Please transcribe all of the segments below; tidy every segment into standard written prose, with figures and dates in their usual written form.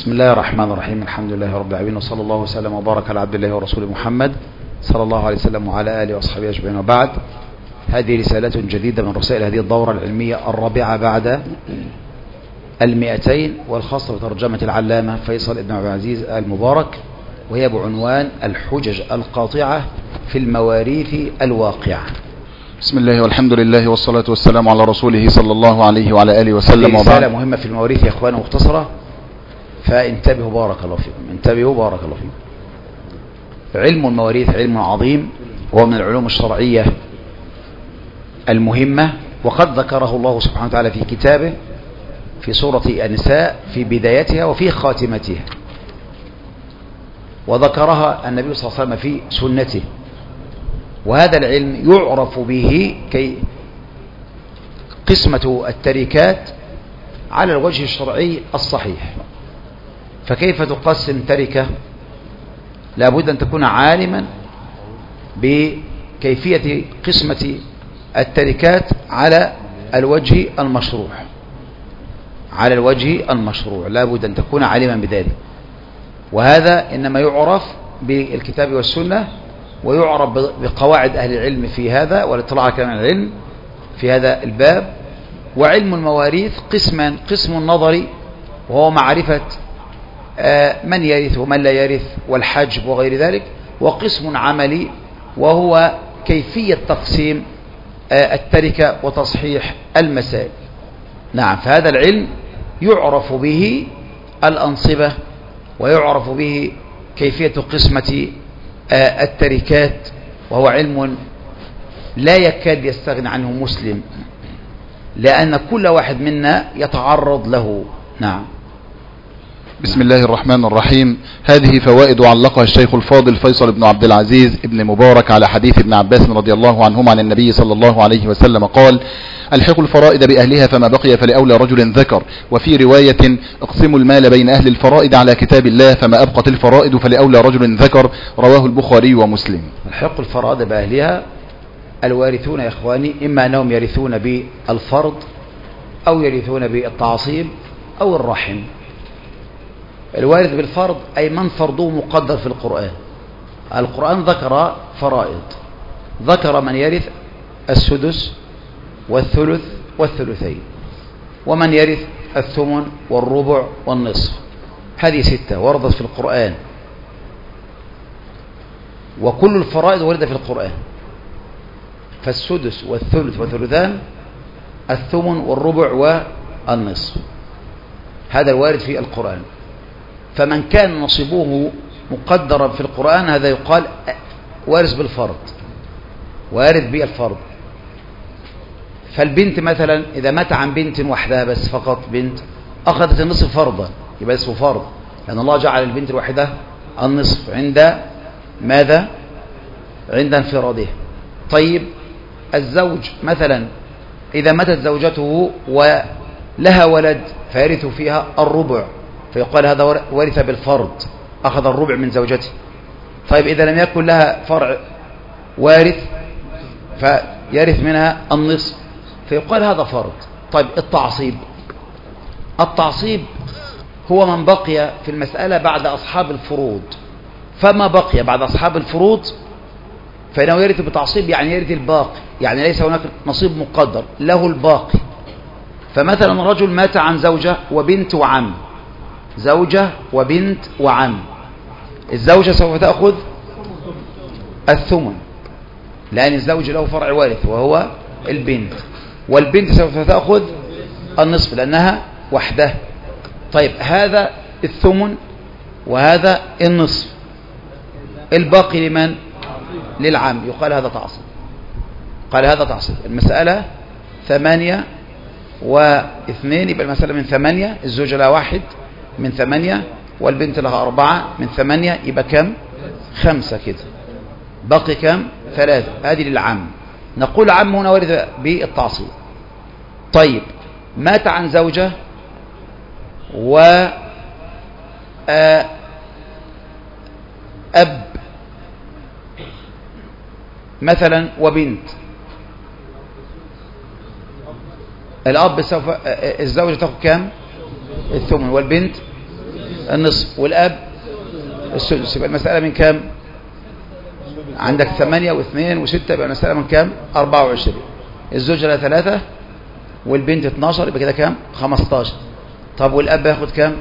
بسم الله الرحمن الرحيم. الحمد لله رب العالمين، وصلى الله وسلم وبارك على عبد الله ورسوله محمد صلى الله عليه وسلم وعلى آله وأصحابه أجمعين، وبعد. هذه رسالة جديدة من رسائل هذه الدورة العلمية الرابعة بعد 200، والخاصة بترجمة العلامة فيصل بن عبد العزيز المبارك، وهي بعنوان الحجج القاطعة في المواريث الواقعة. بسم الله والحمد لله والصلاة والسلام على رسوله صلى الله عليه وعلى آله وسلم. رسالة مهمة في المواريث يا إخوان، مختصرة، فانتبهوا بارك الله فيكم، انتبهوا بارك الله فيكم. علم المواريث علم عظيم، وهو من العلوم الشرعية المهمة، وقد ذكره الله سبحانه وتعالى في كتابه في سورة النساء في بدايتها وفي خاتمتها، وذكرها النبي صلى الله عليه وسلم في سنته. وهذا العلم يعرف به قسمة التركات على الوجه الشرعي الصحيح. فكيف تقسم تركة؟ لابد أن تكون عالما بكيفية قسمة التركات على الوجه المشروع، على الوجه المشروع لابد أن تكون عالما بذلك. وهذا إنما يعرف بالكتاب والسنة، ويعرف بقواعد أهل العلم في هذا والاطلاع على كلام العلم في هذا الباب. وعلم المواريث قسمان: قسم نظري وهو معرفة من يرث ومن لا يرث والحجب وغير ذلك، وقسم عملي وهو كيفية تقسيم التركة وتصحيح المسائل. نعم، فهذا العلم يعرف به الأنصبة، ويعرف به كيفية قسمة التركات، وهو علم لا يكاد يستغني عنه مسلم، لأن كل واحد منا يتعرض له. نعم. بسم الله الرحمن الرحيم. هذه فوائد علقها الشيخ الفاضل فيصل بن عبد العزيز ابن مبارك على حديث ابن عباس رضي الله عنهما عن النبي صلى الله عليه وسلم قال: الحقوا الفرائض بأهلها فما بقي فلأولى رجل ذكر. وفي رواية: اقسموا المال بين أهل الفرائض على كتاب الله فما أبقت الفرائض فلأولى رجل ذكر. رواه البخاري ومسلم. الحقوا الفرائض بأهلها، الوارثون يا إخواني إما أنهم يرثون بالفرض أو يرثون بالتعصيب أو الرحم. الوارث بالفرض أي من فرضه مقدر في القرآن. القرآن ذكر فرائض، ذكر من يرث السدس والثلث والثلثين، ومن يرث الثمن والربع والنصف. هذه 6 وردت في القرآن، وكل الفرائض وردت في القرآن. فالسدس والثلث والثلثان، الثمن والربع والنصف، هذا الوارد في القرآن. فمن كان نصيبه مقدرا في القرآن هذا يقال وارث بالفرض، وارث بالفرض. فالبنت مثلا إذا مات عن بنت وحدها بس، فقط بنت، أخذت النصف فرضا، يبقى اسمه فرض، لأن الله جعل البنت الواحدة النصف عند ماذا؟ عند انفراده. طيب الزوج مثلا إذا ماتت زوجته ولها ولد فيرث فيها الربع، فيقال هذا ورث بالفرض، أخذ الربع من زوجته. طيب إذا لم يكن لها فرع وارث فيرث منها النصف، فيقال هذا فرض. طيب التعصيب هو من بقي في المسألة بعد أصحاب الفروض، فما بقي بعد أصحاب الفروض فإنه يرث بتعصيب، يعني يرث الباقي، يعني ليس هناك نصيب مقدر، له الباقي. فمثلا رجل مات عن زوجة وبنت وعم، زوجة وبنت وعم، الزوجة سوف تأخذ الثمن، لأن الزوج له فرع وارث وهو البنت، والبنت سوف تأخذ النصف لأنها وحده. طيب هذا الثمن وهذا النصف، الباقي لمن؟ للعم، يقال هذا تعصيب، قال هذا تعصيب. المسألة 8 و2، يبقى المسألة من 8، الزوجة لها 1 من 8، والبنت لها 4 من 8، يبقى كم؟ 5 كده، باقي كم؟ 3. هذه للعم، نقول عم هنا ورث بالتعصيب. طيب مات عن زوجة و أب مثلا وبنت، الأب سوف الزوجة تأخذ كم؟ الثمن، والبنت النصف والأب السدس. يبقى المسألة من كام؟ عندك 8 و2 و6، يبقى المسألة من كام؟ 24. الزوجة لها 3 والبنت 12، يبقى كده كام؟ 15. طب والأب ياخد كام؟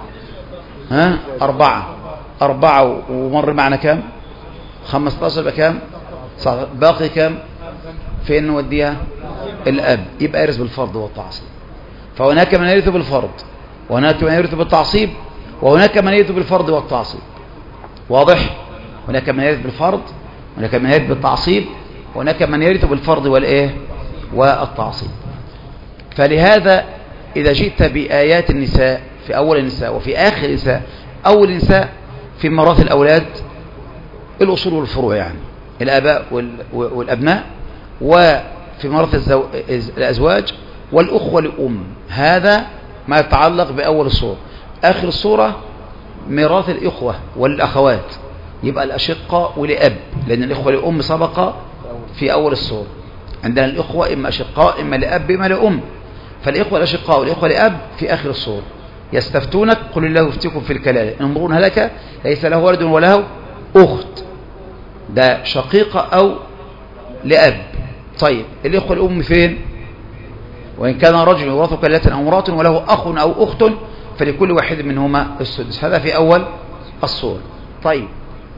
4 ومر معنا كام؟ 15، يبقى كام؟ باقي كام؟ فين نوديها؟ الأب. يبقى يرث بالفرض والتعصيب. فهناك من يرث بالفرض، وهناك من يرث بالتعصيب، وهناك من يرث بالفرض والتعصيب. واضح؟ هناك من يرث بالفرض، هناك من يرث بالتعصيب، وهناك من يرث بالفرض والتعصيب. فلهذا إذا جئت بآيات النساء في أول النساء وفي آخر النساء، أول النساء في ميراث الأولاد الأصول والفروع، يعني الآباء والأبناء، وفي ميراث الأزواج والأخوة لأم. هذا ما يتعلق بأول الصورة. آخر الصورة ميراث الإخوة والأخوات، يبقى الأشقة ولأب، لأن الإخوة لأم سبق في أول الصورة. عندنا الإخوة إما أشقاء إما لأب إما لأم، فالإخوة الأشقاء والإخوة لأب في آخر الصورة. يستفتونك قل الله يفتيكم في الكلالة إن امرؤ هلك ليس له ولد وله أخت، ده شقيقة أو لأب. طيب الإخوة الأم فين؟ وإن كان رجل يورث كلالة أو امرأة وله أخ أو أخت فلكل واحد منهما السدس. هذا في أول الصورة. طيب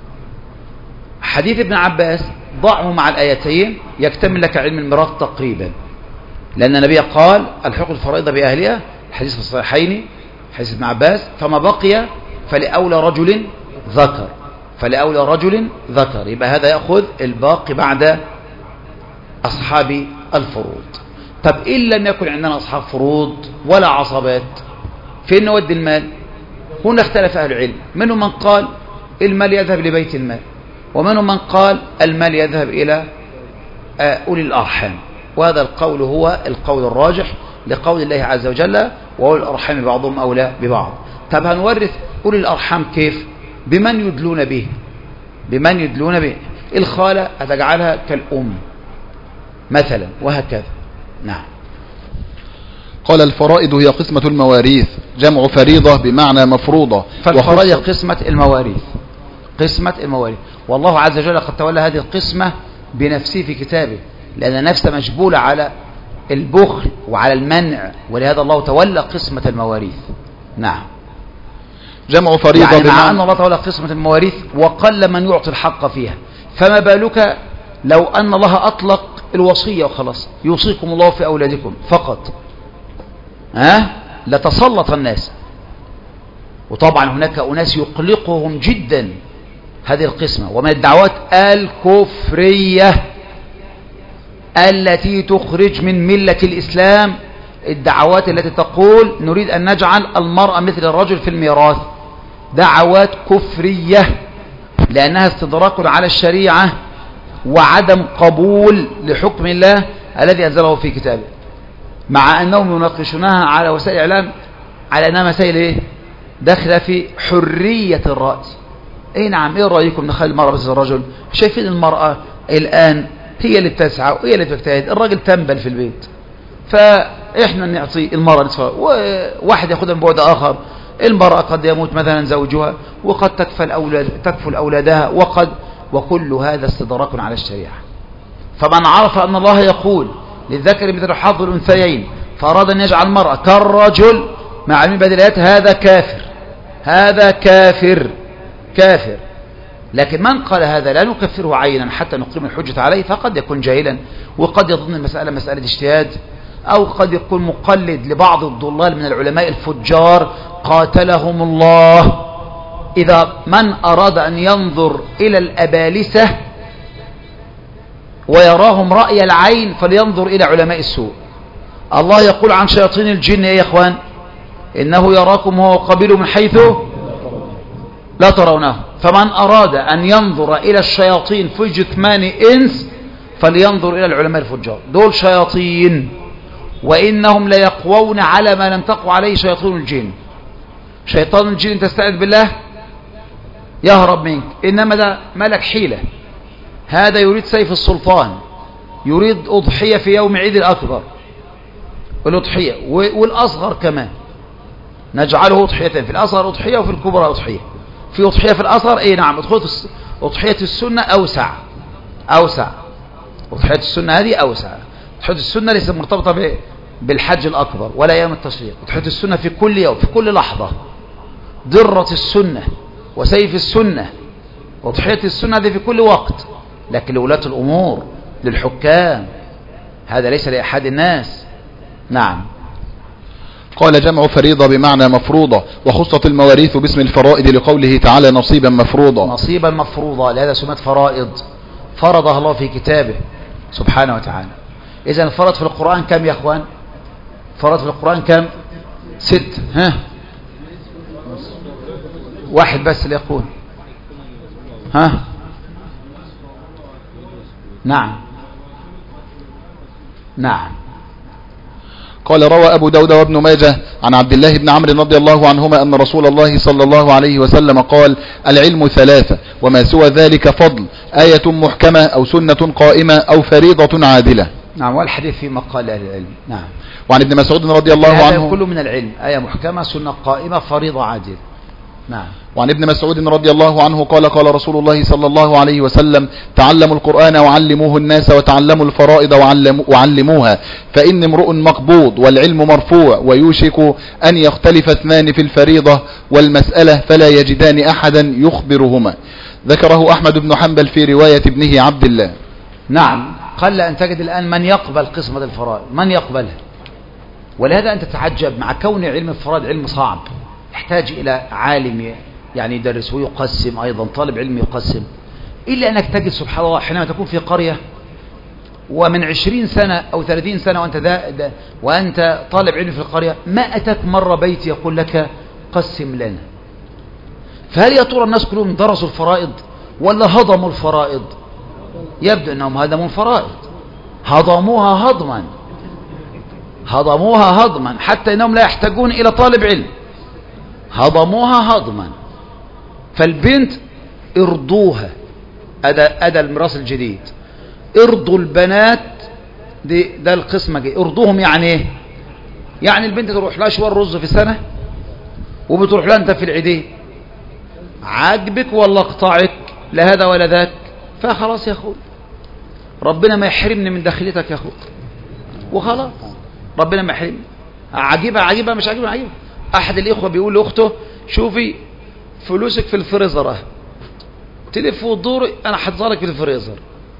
حديث ابن عباس ضعه مع الآيتين يكتمل لك علم الميراث تقريبا، لأن النبي قال الحق الفرائض بأهلها، الحديث في الصحيحين حديث ابن عباس، فما بقي فلأولى رجل ذكر، فلأولى رجل ذكر. يبقى هذا يأخذ الباقي بعد أصحاب الفروض. طب إن لم يكن عندنا أصحاب فروض ولا عصبات، فين نودي المال؟ هنا اختلف أهل العلم، منهم من قال المال يذهب لبيت المال، ومنهم من قال المال يذهب إلى أولي الأرحام. وهذا القول هو القول الراجح لقول الله عز وجل وأولي الأرحام بعضهم أولى ببعض. طب هنورث أولي الأرحام كيف؟ بمن يدلون به، بمن يدلون به. الخالة هتجعلها كالأم مثلا، وهكذا. نعم. قال الفرائض هي قسمة المواريث، جمع فريضة بمعنى مفروضة. فالفرائض قسمة المواريث، قسمة المواريث. والله عز وجل قد تولى هذه القسمة بنفسه في كتابه، لأن نفسه مجبولة على البخل وعلى المنع، ولهذا الله تولى قسمة المواريث. نعم. جمع فريضة يعني مع أن الله تولى قسمة المواريث وقل من يعطي الحق فيها، فما بالك لو أن الله أطلق الوصية وخلاص، يوصيكم الله في أولادكم فقط، لتسلط الناس. وطبعا هناك أناس يقلقهم جدا هذه القسمة، ومن الدعوات الكفرية التي تخرج من ملة الإسلام الدعوات التي تقول نريد أن نجعل المرأة مثل الرجل في الميراث. دعوات كفرية، لأنها استدراك على الشريعة وعدم قبول لحكم الله الذي أنزله في كتابه، مع أنهم يناقشونها على وسائل الإعلام على أنها مسائل داخلة في حرية الرأي. اي نعم، ايه رأيكم نخلي المرأة مثل الرجل؟ شايفين المرأة الآن هي اللي بتسعى وهي اللي بتجتهد، الراجل تنبل في البيت، فإحنا نعطي المرأة نصفها، وواحد يأخذها من بعد آخر. المرأة قد يموت مثلا زوجها، وقد تكفل أولادها، وكل هذا استدراك على الشريعة. فمن عرف أن الله يقول للذكر مثل حظ الأنثيين فأراد أن يجعل المرأة كالرجل مع علم بدلات، هذا كافر، هذا كافر كافر. لكن من قال هذا لا نكفره عينا حتى نقيم الحجة عليه، فقد يكون جاهلا، وقد يظن المسألة مسألة اجتهاد، أو قد يكون مقلد لبعض الضلال من العلماء الفجار قاتلهم الله. إذا من أراد أن ينظر إلى الأبالسة ويراهم رأي العين فلينظر إلى علماء السوء. الله يقول عن شياطين الجن يا إخوان إنه يراكم هو قبيله من حيث لا ترونه. فمن أراد أن ينظر إلى الشياطين في جثمان إنس فلينظر إلى العلماء الفجار، دول شياطين، وإنهم ليقوون على ما لم تقو عليه شياطين الجن. شيطان الجن تستعذ بالله يهرب منك، إنما ده ملك حيلة، هذا يريد سيف السلطان، يريد أضحية في يوم عيد الأكبر، الأضحية والأصغر كمان، نجعله أضحيتين، في الأصغر أضحية وفي الكبرى أضحية. في أضحية في الأصغر أي نعم، أضحية السنة أوسع. أضحية السنة هذه أوسع. أضحية السنة ليست مرتبطة بالحج الأكبر ولا أيام التشريق. أضحية السنة في كل يوم، في كل لحظة. ضرة السنة وسيف السنة. أضحية السنة هذه في كل وقت، لكن لولاة الأمور، للحكام، هذا ليس لأحد الناس. نعم. قال جمع فريضة بمعنى مفروضة، وخصت المواريث باسم الفرائض لقوله تعالى نصيبا مفروضا. نصيبا مفروضا، لهذا سمت فرائض، فرضها الله في كتابه سبحانه وتعالى. إذن الفرض في القرآن كم يا أخوان؟ فرض في القرآن كم؟ 6. ها، واحد بس اللي يقول. ها، نعم. قال روى أبو داود وابن ماجه عن عبد الله بن عمرو رضي الله عنهما أن رسول الله صلى الله عليه وسلم قال العلم 3 وما سوى ذلك فضل، آية محكمة أو سنة قائمة أو فريضة عادلة. نعم، والحديث في مقال أهل العلم. نعم. وعن ابن مسعود رضي الله عنه كله من العلم، آية محكمة، سنة قائمة، فريضة عادلة. نعم. وعن ابن مسعود رضي الله عنه قال قال رسول الله صلى الله عليه وسلم تعلموا القرآن وعلموه الناس وتعلموا الفرائض وعلموها، فإن امرؤ مقبوض والعلم مرفوع، ويوشك أن يختلف 2 في الفريضة والمسألة فلا يجدان أحدا يخبرهما. ذكره أحمد بن حنبل في رواية ابنه عبد الله. نعم. قل أن تجد الآن من يقبل قسمة الفرائض، من يقبلها. ولهذا أنت تتعجب مع كون علم الفرائض علم صعب، يحتاج إلى عالم يعني يدرس ويقسم، أيضا طالب علم يقسم، إلا أنك تجد سبحان الله حينما تكون في قرية ومن 20 سنة أو 30 سنة وأنت طالب علم في القرية، ما أتاك مرة بيت يقول لك قسم لنا. فهل يا ترى الناس كلهم درسوا الفرائض ولا هضموا الفرائض؟ يبدو أنهم هضموا الفرائض، هضموها هضما حتى أنهم لا يحتاجون إلى طالب علم، هضموها هضما. فالبنت ارضوها، أدى الميراث الجديد، ارضوا البنات، ده القسمة جاي. ارضوهم يعني ايه؟ يعني البنت تروح لها شوار رز في سنة وبتروح لها انت في العيدين، عاجبك ولا اقطعك، لا هذا ولا ذاك، فخلاص يا اخوي ربنا ما يحرمني من داخلتك يا اخوي، وخلاص ربنا ما يحرمني. عجيبة مش عجيبة. احد الاخوة بيقول لاخته شوفي فلوسك في الفريزر اهي، تلف وتدور انا حاططها لك في الفريزر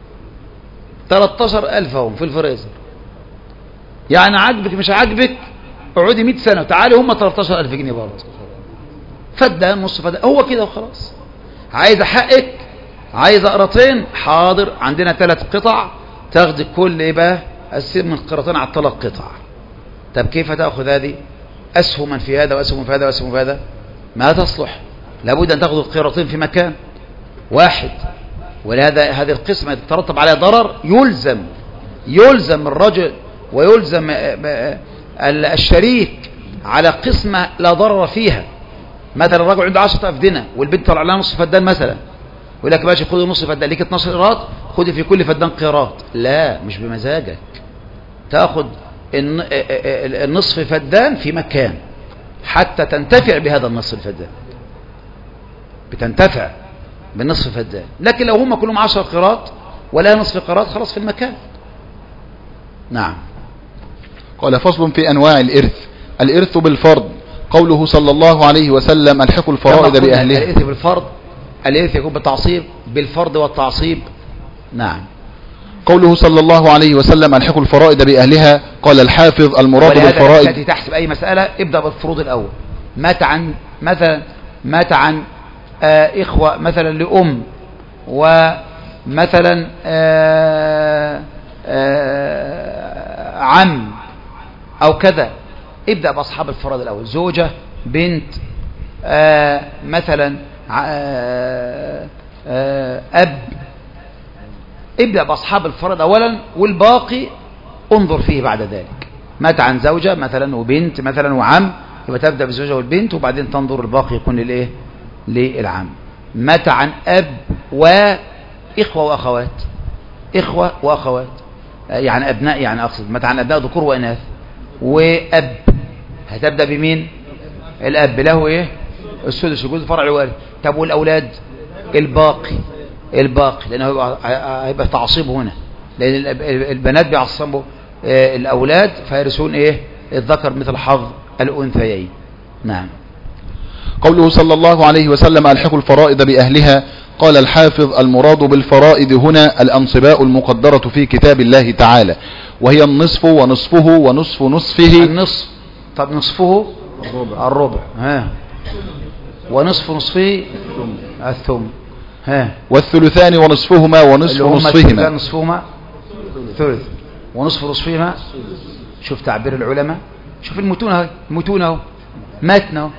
13,000 اهم في الفريزر، يعني عاجبك مش عاجبك اقعدي 100 سنة وتعالي هم 13,000 جنيه برضه، فدان نص فدان، هو كده وخلاص. عايز حقك، عايز قراطين، حاضر عندنا 3 قطع تاخد كل ايه بقى قسم من القراطين على 3 قطع. طب كيف تاخذ هذه؟ اسهما في هذا واسهم في هذا واسهم في هذا، ما تصلح، لابد ان تاخذ القراطين في مكان واحد. ولهذا هذه القسمة يترتب عليها ضرر، يلزم الرجل ويلزم الشريك على قسمة لا ضرر فيها. مثلا الرجل عنده 10,000 دينار والبنت طلع لها نصف فدان مثلا، يقول لك ماشي خذي نصف فدان، ليك 12 قيراط، خذي في كل فدان قيراط. لا، مش بمزاجك، تاخذ النصف فدان في مكان حتى تنتفع بهذا النصف الفدان، بتنتفع بالنصف فدان. لكن لو هم كلهم 10 قيراط ولا نصف قيراط خلاص في المكان. نعم. قال فصل في أنواع الإرث بالفرض، قوله صلى الله عليه وسلم الحقوا الفرائض بأهلها. الإرث بالفرض، الإرث يكون بالتعصيب، بالفرض والتعصيب. نعم. قوله صلى الله عليه وسلم الحقوا الفرائض بأهلها، قال الحافظ المراد بالفرائض. ولهذا تحسب أي مسألة ابدأ بالفروض الأول. مات عن إخوة مثلا لأم، ومثلا عم أو كذا، ابدأ بأصحاب الفرائض الأول. زوجة، بنت، مثلا أب، ابدأ بأصحاب الفرائض أولا، والباقي انظر فيه بعد ذلك. مات عن زوجة مثلا وبنت مثلا وعم، يبقى تبدأ بالزوجة والبنت وبعدين تنظر الباقي يكون للإيه؟ للعم. مات عن أب وإخوة وأخوات، إخوة وأخوات يعني أبناء، يعني أقصد مات عن أبناء ذكور وإناث، وأب، هتبدأ بمين؟ الأب له إيه؟ السدس وجود الفرع الوارث. طب والأولاد؟ الباقي لأنه هيبقى تعصيب هنا، لأن البنات بيعصبوا الأولاد فيرثون إيه؟ الذكر مثل حظ الأنثيين. نعم. قوله صلى الله عليه وسلم ألحقوا الفرائض بأهلها، قال الحافظ المراد بالفرائض هنا الأنصباء المقدرة في كتاب الله تعالى، وهي النصف ونصفه ونصف نصفه. النصف. طب نصفه الربع. ها. ونصف نصفه الثم. ها. والثلثان ونصفهما ونصف نصفهما. نصفهما ثلث ونصف نصفهما. شوف تعبير العلماء، شوف المتون اهي، المتون اهو، متن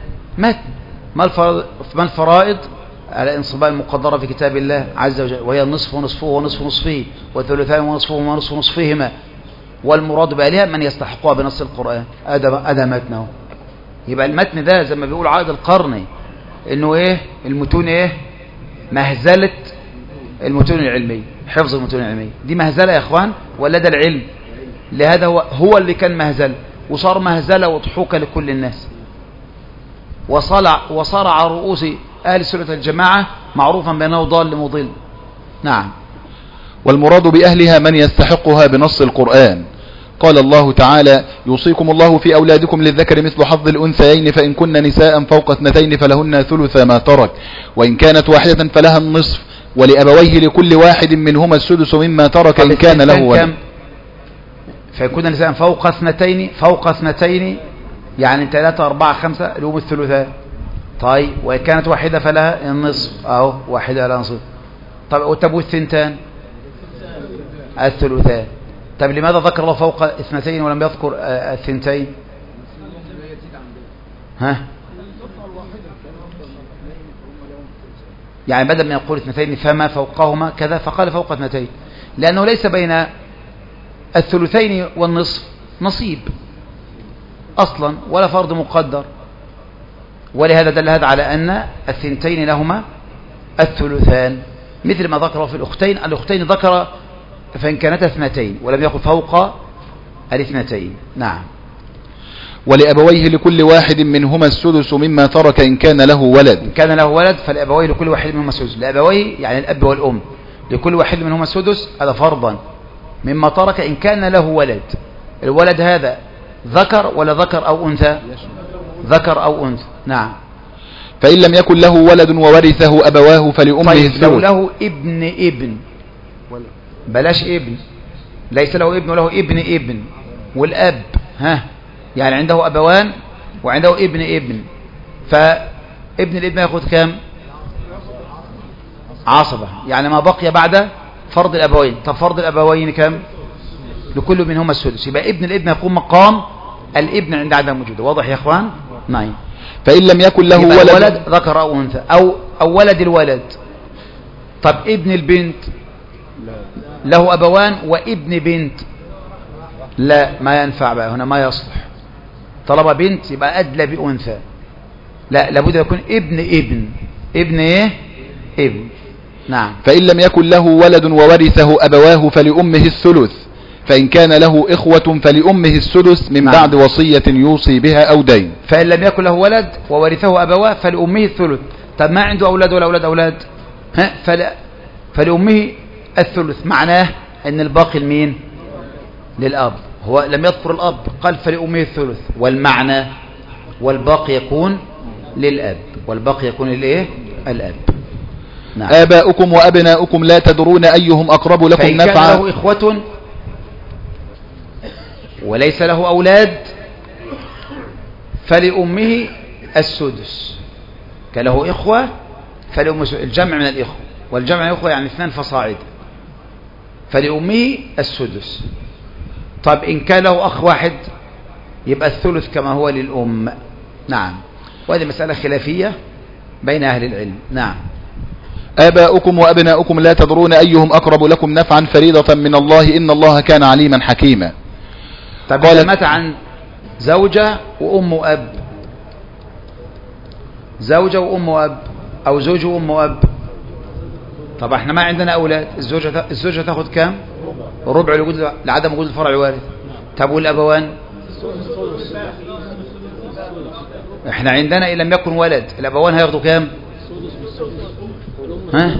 ما الفرائض على الانصباء المقدرة في كتاب الله عز وجل، وهي النصف ونصفه ونصف نصفه والثلثان ونصفهما ونصف نصفهما، والمراد بأهلها من يستحقها بنص القرآن. أدا متنه. يبقى المتن ده زي ما بيقول عائد القرني انه ايه؟ المتون ايه؟ مهزلة المتون العلمية، حفظ المتون العلمية دي مهزلة يا اخوان ولا ده العلم؟ لهذا هو اللي كان مهزلة وصار مهزلة وضحوكة لكل الناس، وصار على رؤوس أهل السنة الجماعة معروفا بأنه ضال مضل. نعم. والمراد بأهلها من يستحقها بنص القرآن. قال الله تعالى يوصيكم الله في أولادكم للذكر مثل حظ الأنثيين فإن كن نساء فوق اثنتين فلهن ثلث ما ترك وإن كانت واحدة فلها النصف ولأبويه لكل واحد منهما السدس مما ترك إن كان له ولد. فإن كن نساء فوق اثنتين يعني 3 4 5 لهم الثلثان. طيب وإن كانت واحدة فلها النصف، أهو واحدة لها نصف. طب والثنتان الثلثان. طب لماذا ذكر الله فوق اثنتين ولم يذكر الثنتين؟ ها؟ يعني بدل ما يقول اثنتين فما فوقهما كذا فقال فوق اثنتين، لأنه ليس بين الثلثين والنصف نصيب أصلا ولا فرض مقدر، ولهذا دل هذا على أن الثنتين لهما الثلثان، مثل ما ذكر في الأختين ذكر فإن كانتا اثنتين ولم يقل فوق الاثنتين. نعم. ولأبويه لكل واحد منهما السدس مما ترك إن كان له ولد. إن كان له ولد فالأبويه لكل واحد منهما السدس. الأبويه يعني الأب والأم، لكل واحد منهما السدس، هذا فرضا مما ترك إن كان له ولد. الولد هذا ذكر ولا ذكر أو أنثى؟ ذكر أو أنثى. نعم. فإن لم يكن له ولد وورثه أبواه فلأمه الثلث. لو له ابن بلاش ابن، ليس له ابن وله ابن والأب يعني عنده أبوان وعنده ابن فابن الابن يأخذ كام؟ عصبة، يعني ما بقي بعد فرض الأبوين. طب فرض الأبوين كم؟ لكل منهما السدس. يبقى ابن الابن يقوم مقام الابن عند عدم وجوده. واضح يا اخوان؟ نعم. فإن لم يكن له ولد ذكر أو أنثى أو ولد الولد. طب ابن البنت له أبوان وابن بنت، لا ما ينفع بقى هنا، ما يصلح. طالما بنت يبقى أدلى بأنثى، لا لابد يكون ابن ايه؟ ابن. نعم. فإن لم يكن له ولد وورثه أبواه فلأمه الثلث، فإن كان له إخوة فلأمه السدس من بعد وصية يوصي بها أو دين. فإن لم يكن له ولد وورثه أبواه فلأمه الثلث. طب ما عنده أولاد ولا أولاد فلأمه الثلث. معناه أن الباقي لمين؟ للأب. هو لم يذكر الأب، قال فلأمه الثلث، والمعنى والباقي يكون للأب، والباقي يكون للإيه؟ الأب. نعم. آباؤكم وأبناؤكم لا تدرون أيهم أقرب لكم نفعا. فإن كان له إخوة وليس له أولاد فلأمه السدس. كان له إخوة فلأمه الجمع من الإخوة، والجمع من الإخوة يعني 2 فصاعد، فلأمه السدس. طب إن كان له أخ واحد يبقى الثلث كما هو للأم. نعم. وهذه مسألة خلافية بين أهل العلم. نعم. آباؤكم وأبناؤكم لا تدرون أيهم أقرب لكم نفعا فريضة من الله إن الله كان عليما حكيما. طب إذا مات عن زوجة وأم وأب، زوجة وأم وأب أو زوج وأم وأب، طب احنا ما عندنا أولاد، الزوجة تاخد كام؟ ربع لعدم وجود الفرع الوارث. طب والأبوان؟ احنا عندنا إن لم يكن ولد الأبوان هياخدوا كام؟ ها؟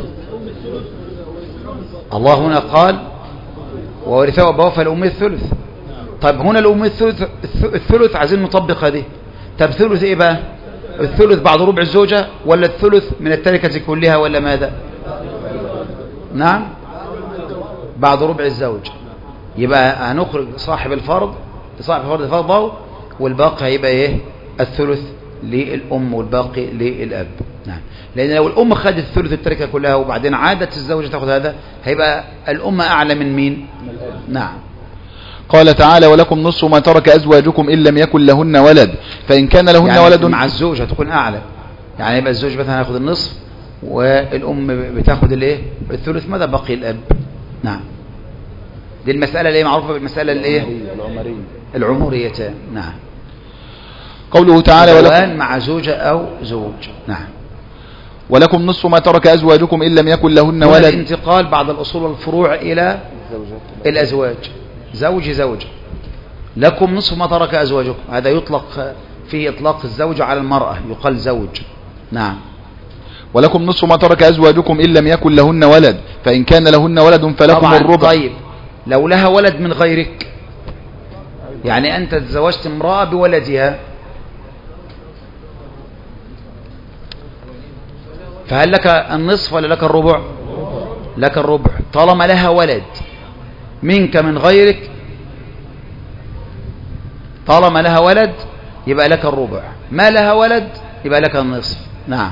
الله هنا قال وورثه أبواه فالأم الثلث. طيب هنا الأم الثلث عايزين نطبق هذه. طب ثلث ايه بقى؟ الثلث بعد ربع الزوجة ولا الثلث من التركة كلها ولا ماذا؟ نعم بعد ربع الزوج. يبقى هنخرج صاحب الفرض فرضه والباقي هيبقى ايه؟ الثلث للأم والباقي للأب. نعم. لأن لو الأم خدت الثلث التركة كلها وبعدين عادت الزوجة تأخذ هذا هيبقى الأم أعلى من مين؟ نعم. قال تعالى ولكم نصف ما ترك أزواجكم إن لم يكن لهن ولد فإن كان لهن يعني ولد مع الزوجة تكون أعلى. يعني يبقى الزوج مثلا هياخد النصف والأم بتاخد الايه؟ الثلث. ماذا بقي الأب؟ نعم. دي المسألة اللي معروفة بالمسألة الايه؟ العمريتان. نعم. قوله تعالى ولكم مع زوجة أو زوج. نعم. ولكم نصف ما ترك أزواجكم إن لم يكن لهن ولد. الانتقال بعد الأصول والفروع إلى الأزواج. زوج لكم نصف ما ترك أزواجكم. هذا يطلق فيه إطلاق الزوج على المرأة يقال زوج. نعم. ولكم نصف ما ترك أزواجكم إن لم يكن لهن ولد فإن كان لهن ولد فلكم الربع. طيب لو لها ولد من غيرك يعني أنت تزوجت امرأة بولدها فهل لك النصف ولا لك الربع؟ لك الربع طالما لها ولد منك من غيرك. طالما لها ولد يبقى لك الربع. ما لها ولد يبقى لك النصف. نعم.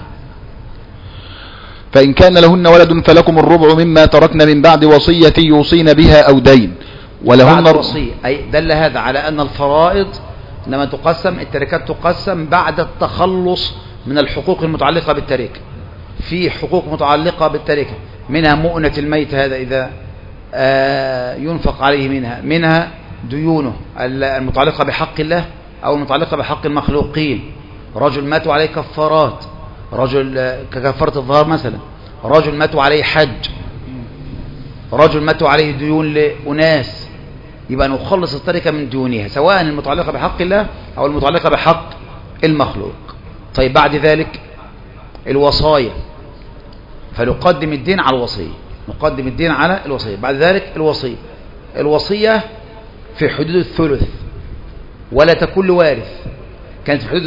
فإن كان لهن ولد فلكم الربع مما تركن من بعد وصية يوصين بها أو دين ولهن بعد وصية. أي دل هذا على أن الفرائض لما تقسم التركات تقسم بعد التخلص من الحقوق المتعلقة بالتركة. في حقوق متعلقة بالتركة منها مؤنة الميت هذا إذا ينفق عليه منها ديونه المتعلقة بحق الله أو المتعلقة بحق المخلوقين. رجل ماتوا عليه كفارات. رجل ككفارة الظهر مثلا. رجل ماتوا عليه حج. رجل ماتوا عليه ديون لأناس. يبقى نخلص التركة من ديونها سواء المتعلقة بحق الله أو المتعلقة بحق المخلوق. طيب بعد ذلك الوصايا فنقدم الدين على الوصية. نقدم الدين على الوصية. بعد ذلك الوصية في حدود الثلث ولا تكون لوارث. كانت في حدود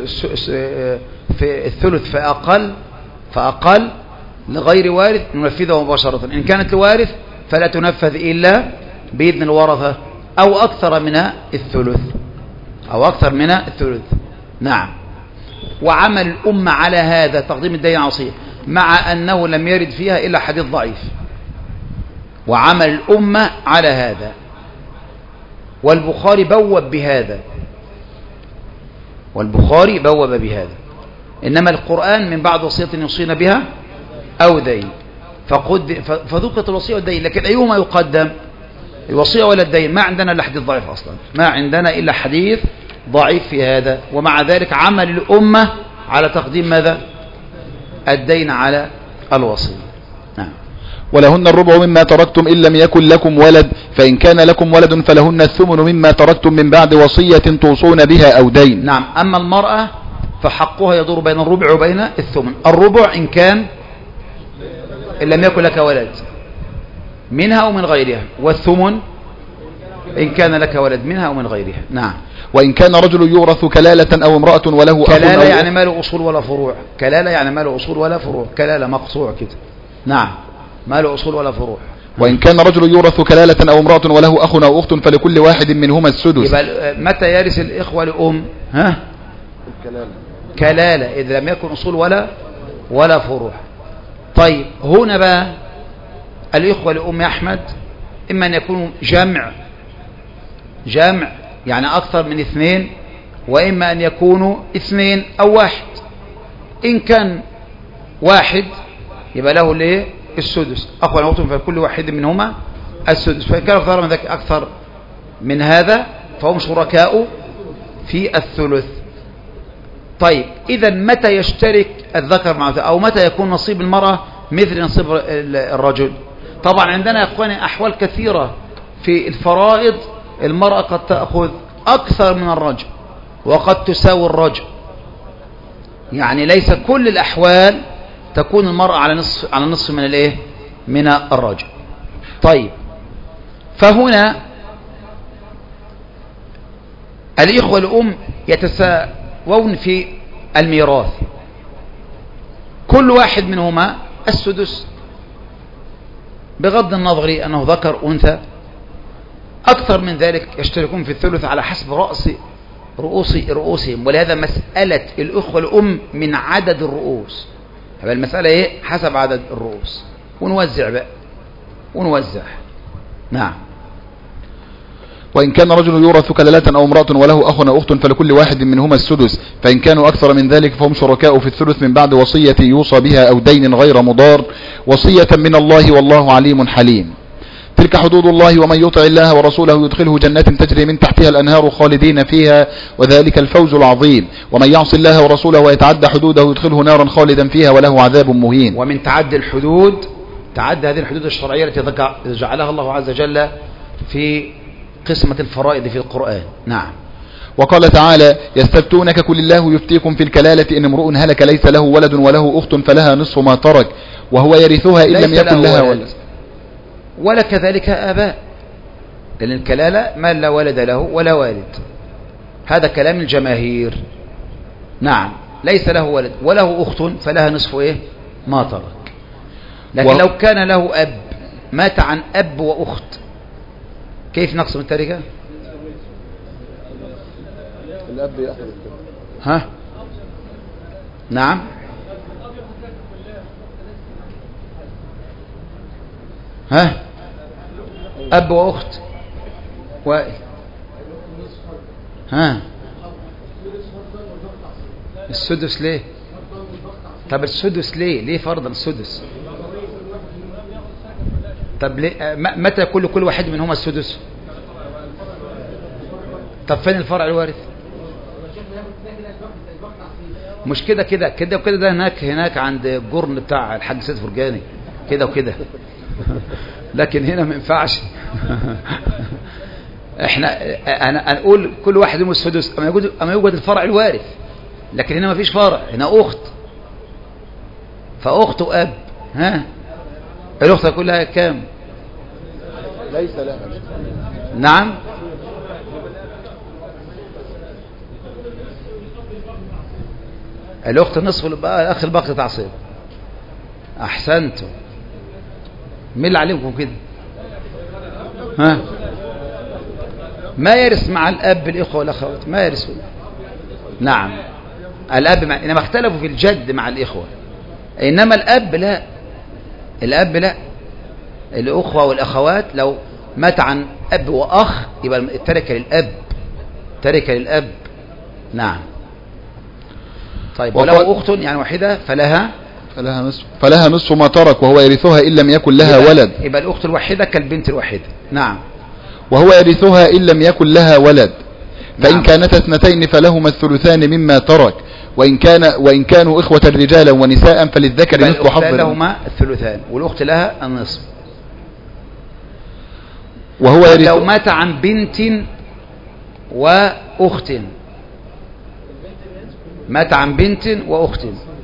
في الثلث فأقل لغير وارث ننفذها مباشرة. إن كانت لوارث فلا تنفذ إلا بإذن الورثة أو أكثر من الثلث. نعم. وعمل الأمة على هذا تقديم الدين على الوصية مع أنه لم يرد فيها إلا حديث ضعيف. وعمل الأمة على هذا والبخاري بوب بهذا. إنما القرآن من بعد وصية يوصينا بها أو دين فذكرت الوصية والدين. لكن أيهما يقدم الوصية ولا الدين؟ ما عندنا إلا حديث ضعيف أصلا. ما عندنا إلا حديث ضعيف في هذا. ومع ذلك عمل الأمة على تقديم ماذا؟ الدين على الوصية. نعم. ولهن الربع مما تركتم إن لم يكن لكم ولد فإن كان لكم ولد فلهن الثمن مما تركتم من بعد وصية توصون بها أو دين. نعم. أما المرأة فحقها يدور بين الربع وبين الثمن. الربع إن لم يكن لك ولد منها أو من غيرها. والثمن إن كان لك ولد منها أو من غيرها. نعم. وإن كان رجل يورث كلالة أو امرأة وله أخ كلالة يعني ما له أصول ولا فروع. كلالة يعني ما له أصول ولا فروع. كلالة مقطوع كده. نعم. ما له أصول ولا فروع. وإن كان رجل يورث كلالة أو امرأة وله أخ أو أخت فلكل واحد منهما السدس. يبقى متى يرث الإخوة لأم؟ كلالة إذا لم يكن أصول ولا فروع. طيب هنا بقى الإخوة لأم أحمد إما أن يكونوا جمع يعني أكثر من 2 وإما أن يكونوا 2 أو 1. إن كان 1 يبقى له السدس. أخوة أو أخت فكل واحد منهما السدس. فإن كان أكثر من هذا فهم شركاء في الثلث. طيب إذا متى يشترك الذكر مع أو متى يكون نصيب المرأة مثل نصيب الرجل؟ طبعا عندنا يا أخواني أحوال كثيرة في الفرائض. المرأة قد تأخذ أكثر من الرجل وقد تساوي الرجل يعني ليس كل الأحوال تكون المرأة على نصف من الايه من الرجل. طيب، فهنا الإخوة الأم يتساوون في الميراث، كل واحد منهما السدس بغض النظر أنه ذكر أنثى. أكثر من ذلك يشتركون في الثلث على حسب رؤوسهم، ولهذا مسألة الأخوة الأم من عدد الرؤوس، المسألة إيه؟ حسب عدد الرؤوس، ونوزع بقى ونوزع. نعم. وإن كان رجل يورث كلالة أو امرأة وله أخ أو أخت فلكل واحد منهما السدس، فإن كانوا أكثر من ذلك فهم شركاء في الثلث من بعد وصية يوصى بها أو دين غير مضار، وصية من الله والله عليم حليم. تلك حدود الله ومن يطع الله ورسوله يدخله جنات تجري من تحتها الأنهار خالدين فيها وذلك الفوز العظيم، ومن يعص الله ورسوله ويتعدى حدوده يدخله نارا خالدا فيها وله عذاب مهين. ومن تعدي الحدود، تعدى هذه الحدود الشرعية التي جعلها الله عز وجل في قسمة الفرائض في القرآن. نعم. وقال تعالى: يستفتونك قل الله يفتيكم في الكلالة إن امرؤ هلك ليس له ولد وله أخت فلها نصف ما ترك وهو يرثها إن لم يكن لها ولد. ولا كذلك آباء، لأن الكلالة ما لا ولد له ولا والد، هذا كلام الجماهير. نعم، ليس له ولد وله أخت فلها نصف إيه ما ترك. لكن لو كان له أب مات عن أب وأخت كيف نقسم التركة؟ الأب يأخذ ها؟ نعم. ها؟ أب وأخت وائل. ها؟ السدس ليه؟ طب السدس ليه فرضا السدس؟ طب ليه متى كل واحد منهما السدس؟ طب فين الفرع الوارث؟ مش كده وكده، ده هناك عند الجرن بتاع الحاج سيد فرجاني كده وكده، لكن هنا ما ينفعش. انا اقول كل واحد منهم السدس اما يوجد الفرع الوارث، لكن هنا ما فيش فرع، هنا اخت، فاخت واب. ها؟ الاخت كلها كام؟ ليس لها. نعم. الاخت نصف الاخ الباقي تعصيب. احسنتم. مين اللي علمكم كده؟ ها؟ ما يرث مع الاب الاخوه والاخوات، ما يرثون. نعم. الاب انما اختلفوا في الجد مع الاخوه، انما الاب لا، الاب لا. الاخوه والاخوات لو مات عن اب واخ يبقى التركه للاب، تركه للاب. نعم. طيب، ولو اخت يعني واحده فلها نصف ما ترك وهو يرثها إن لم يكن لها ولد. يبقى الأخت الوحيدة كالبنت الوحيدة. نعم. وهو يرثها إن لم يكن لها ولد. فإن نعم. كانت اثنتين فلهما الثلثان مما ترك، وإن كانوا إخوة رجالا ونساء فللذكر مثل حظ الأنثيين. لهما الثلثان والأخت لها النصف. وهو لو مات عن بنت وأخت، مات عن بنت وأخت،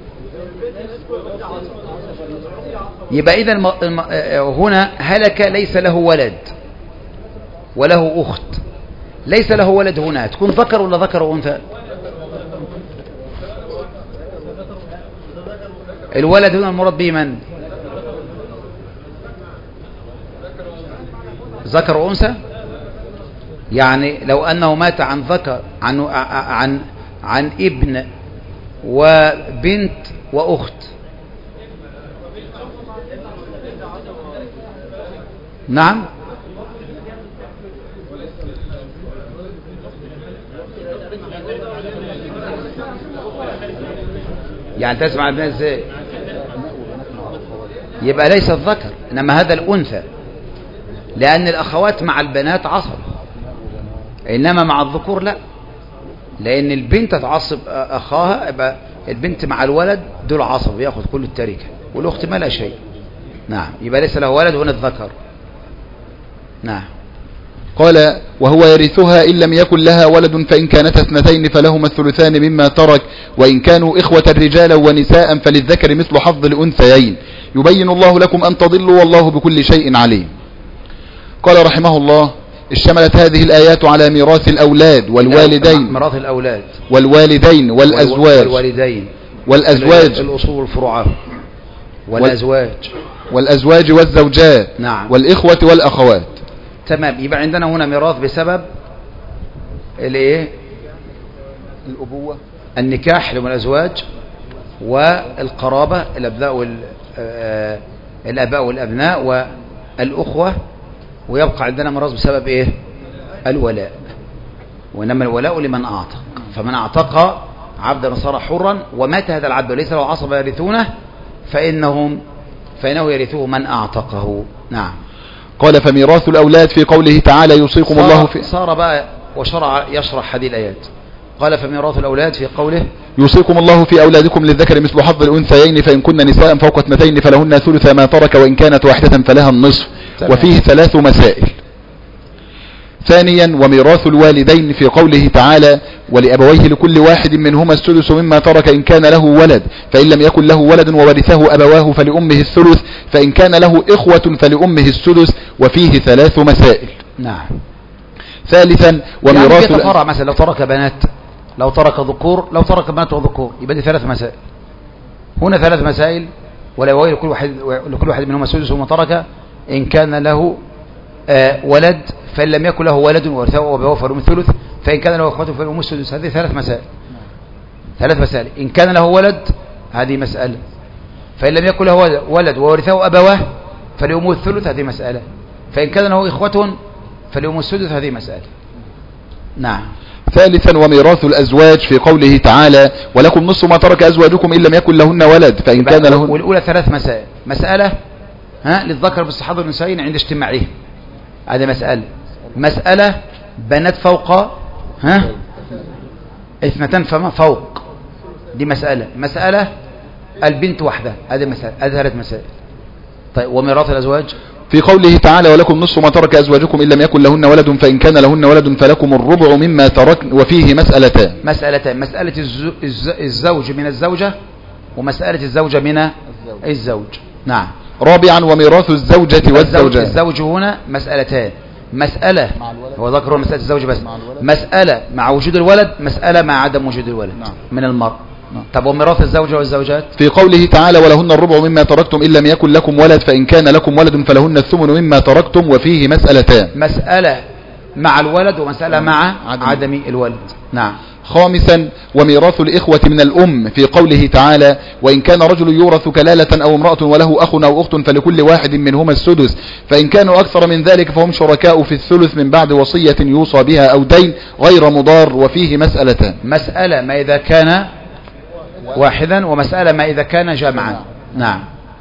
يبقى إذا هنا هلك ليس له ولد وله أخت، ليس له ولد هنا تكون ذكر ولا ذكر وأنثى؟ الولد هنا المراد به من؟ ذكر وأنثى؟ يعني لو أنه مات عن ذكر عن ابن وبنت وأخت. نعم. يعني تسمع ابنها ازاي؟ يبقى ليس الذكر انما هذا الانثى، لان الاخوات مع البنات عصب، انما مع الذكور لا، لان البنت تعصب اخاها، يبقى البنت مع الولد دول عصب ياخذ كل التركه، والاخت ما لا شيء. نعم. يبقى ليس له ولد هنا الذكر. نعم. قال وهو يرثها إن لم يكن لها ولد فإن كانتا اثنتين فلهما الثلثان مما ترك وإن كانوا إخوة رجالا ونساء فللذكر مثل حظ الأنثيين يبين الله لكم أن تضلوا والله بكل شيء عليم. قال رحمه الله اشتملت هذه الآيات على ميراث الأولاد والوالدين ميراث الأولاد والوالدين والأزواج والأزواج الأصول والفروعات والأزواج والزوجات نعم والإخوة والأخوات. تمام. يبقى عندنا هنا ميراث بسبب الايه؟ الأبوة، النكاح لهم الأزواج، والقرابة الآباء والأبناء والأخوة، ويبقى عندنا ميراث بسبب ايه؟ الولاء. وإنما الولاء لمن أعتق، فمن أعتق عبدا صار حرا ومات هذا العبد وليس له عصبة يرثونه فإنه يرثه من أعتقه. نعم. قال فميراث الأولاد في قوله تعالى يوصيكم الله في صار بقى وشرع يشرح هذه الآيات. قال فميراث الأولاد في قوله يوصيكم الله في أولادكم للذكر مثل حظ الأنثيين فإن كن نساء فوق اثنتين فلهن ثلث ما ترك وإن كانت واحدة فلها النصف. وفيه 3 مسائل. ثانيا وميراث الوالدين في قوله تعالى ولأبويه لكل واحد منهما السدس مما ترك إن كان له ولد فإن لم يكن له ولد وورثه أبواه فلأمه الثلث فإن كان له إخوة فلأمه السدس. وفيه 3 مسائل. نعم. ثالثا وميراث يعني يتفرع مثلا لو ترك بنات، لو ترك ذكور، لو ترك بنات وذكور، يبقى دي 3 مسائل. هنا 3 مسائل. ولأبويه لكل واحد منهما السدس مما ترك إن كان له ولد فإن لم يكن له ولد وورثه أبواه فلهم الثلث فإن كان له أخوته فلهم السدس. هذه 3 مسائل. 3 مسائل. إن كان له ولد هذه مسألة، فإن لم يكن له ولد وورثه أبواه فلهم الثلث هذه مسألة، فإن كان له إخوة فلهم السدس هذه مسألة. نعم. ثالثا وميراث الأزواج في قوله تعالى ولكم نصف ما ترك أزواجكم إن لم يكن لهن ولد فإن كان لهن. والأولى 3 مسائل. مسألة للذكر مثل حظ الأنثيين عند اجتماعهم، هذه مسألة بنات فوق 2 فما فوق، دي مسألة البنت وحدة، هذه مسألة. هذه 3 مسائل. طيب وميراث الأزواج في قوله تعالى ولكم نصف ما ترك أزواجكم إن لم يكن لهن ولد فإن كان لهن ولد فلكم الربع مما تركن. وفيه مسألتان. مسألة الزوج من الزوجة ومسألة الزوجة من الزوج. نعم. رابعا وميراث الزوجة والزوجات. الزوج هنا مسألتان. مسألة هو ذكر مسألة الزوج بس، مسألة مع وجود الولد، مسألة مع عدم وجود الولد من المرء. طب وميراث الزوجة والزوجات في قوله تعالى ولهن الربع مما تركتم إن لم يكن لكم ولد فإن كان لكم ولد فلهن الثمن مما تركتم. وفيه مسألتان. مسألة مع الولد ومسألة مع عدم الولد. نعم. خامسا وميراث الإخوة من الأم في قوله تعالى وإن كان رجل يورث كلالة أو امرأة وله أخ أو أخت فلكل واحد منهما السدس فإن كانوا أكثر من ذلك فهم شركاء في الثلث من بعد وصية يوصى بها أو دين غير مضار. وفيه مسألتان. مسألة ما إذا كان واحدا ومسألة ما إذا كان جمعا. نعم.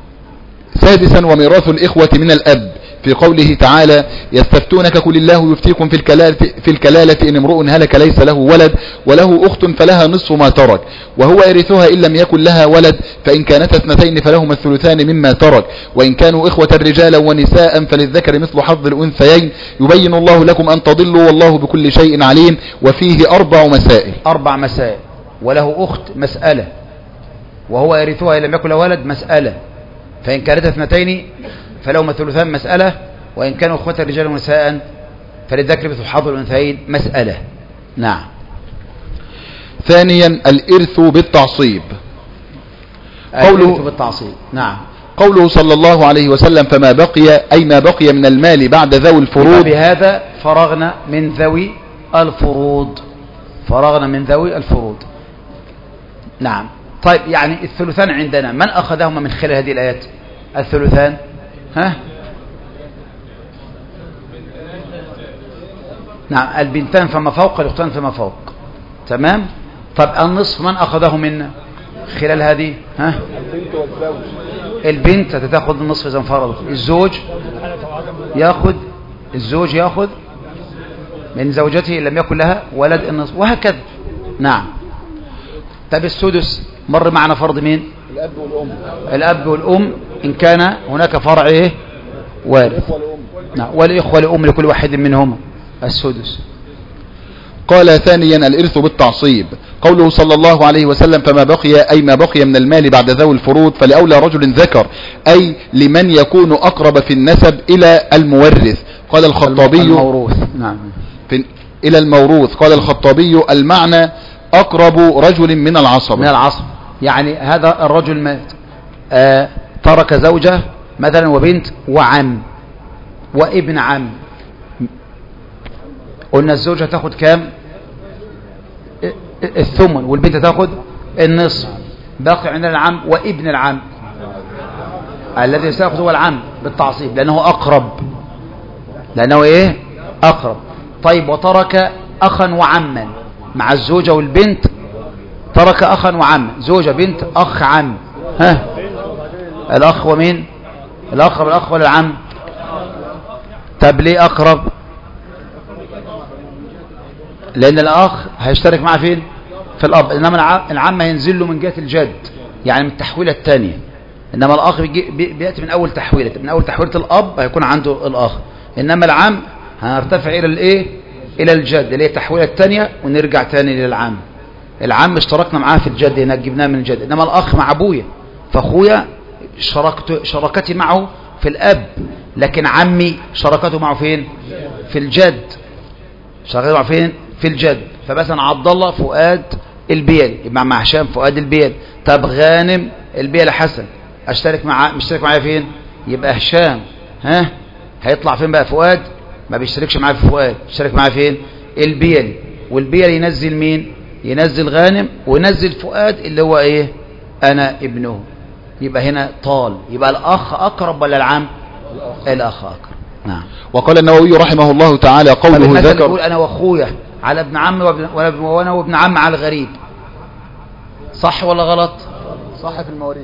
سادسا وميراث الإخوة من الأب في قوله تعالى يستفتونك قل الله يفتيكم في الكلالة إن امرؤ هلك ليس له ولد وله أخت فلها نصف ما ترك وهو يرثها إن لم يكن لها ولد فإن كانتا اثنتين فلهما الثلثان مما ترك وإن كانوا إخوة رجالا ونساء فللذكر مثل حظ الأنثيين يبين الله لكم أن تضلوا والله بكل شيء عليم. وفيه 4 مسائل. 4 مسائل. وله أخت مسألة، وهو يرثها إن لم يكن له ولد مسألة، فإن كانتا اثنتين فلهما الثلثان مسألة، وإن كانوا إخوة رجالا ونساء فللذكر مثل حظ الأنثيين مسألة. نعم. ثانيا الإرث بالتعصيب. الإرث بالتعصيب. نعم. قوله صلى الله عليه وسلم فما بقي أي ما بقي من المال بعد ذوي الفروض. بهذا فرغنا من ذوي الفروض. فرغنا من ذوي الفروض. نعم. طيب يعني الثلثان عندنا من أخذهما من خلال هذه الآيات؟ الثلثان نعم البنتان فما فوق الأختان فما فوق. تمام. طب النصف من أخذه منا خلال هذه؟ البنت والزوج. البنت تأخذ النصف إذا انفرضت. الزوج يأخذ من زوجته إن لم يكن لها ولد النصف وهكذا. نعم. طب السدس مر معنا فرض مين؟ الأب والأم. الأب والأم إن كان هناك فرع وارث. نعم. والإخوة لأم لكل واحد منهم السدس. قال ثانيا الإرث بالتعصيب. قوله صلى الله عليه وسلم فما بقي أي ما بقي من المال بعد ذوي الفروض فلأولى رجل ذكر أي لمن يكون أقرب في النسب إلى المورث. قال الخطابي الموروث. نعم. إلى الموروث. قال الخطابي المعنى أقرب رجل من العصبة. من العصبة يعني هذا الرجل مات ترك زوجة مثلا وبنت وعم وابن عم. قلنا الزوجة تاخد كام؟ الثمن، والبنت تاخد النصف. باقي عندنا العم وابن العم. الذي سيأخذ هو العم بالتعصيب لأنه أقرب. لأنه إيه؟ أقرب. طيب وترك أخا وعما مع الزوجة والبنت. ترك أخا وعما، زوجة بنت أخ عم. ها الأخ ومين؟ الأقرب الأخ ولا العم؟ طب ليه أقرب؟ لأن الأخ هيشترك معه فين؟ في الأب. إنما العم هينزل له من جهة الجد يعني من التحويلة الثانية. إنما الأخ بيأتي من أول تحويلة. من أول تحويلة الأب هيكون عنده الأخ. إنما العم هنرتفع إلى الإيه؟ إلى الجد اللي هي التحويلة الثانية ونرجع تاني للعم. العم اشتركنا معاه في الجد هناك جبناه من الجد. إنما الأخ مع أبويا فأخويا شركتي معه في الأب، لكن عمي شركته معه فين؟ في الجد. شركته معه فين؟ في الجد. فمثلا عبد الله فؤاد البيل يبقى مع هشام فؤاد البيل. طب غانم البيل حسن اشترك معاه، مشترك معايا فين؟ يبقى هشام هيطلع فين بقى؟ فؤاد ما بيشتركش معاه في فؤاد، يشترك معاه فين؟ البيل. والبيل ينزل مين؟ ينزل غانم وينزل فؤاد اللي هو ايه؟ انا ابنه. يبقى هنا طال. يبقى الاخ اقرب ولا العم؟ الاخ اقرب. نعم. وقال النووي رحمه الله تعالى قوله ذكر يقول انا واخويا على ابن عم وانا وابن عم على الغريب. صح ولا غلط؟ صح في المواريث.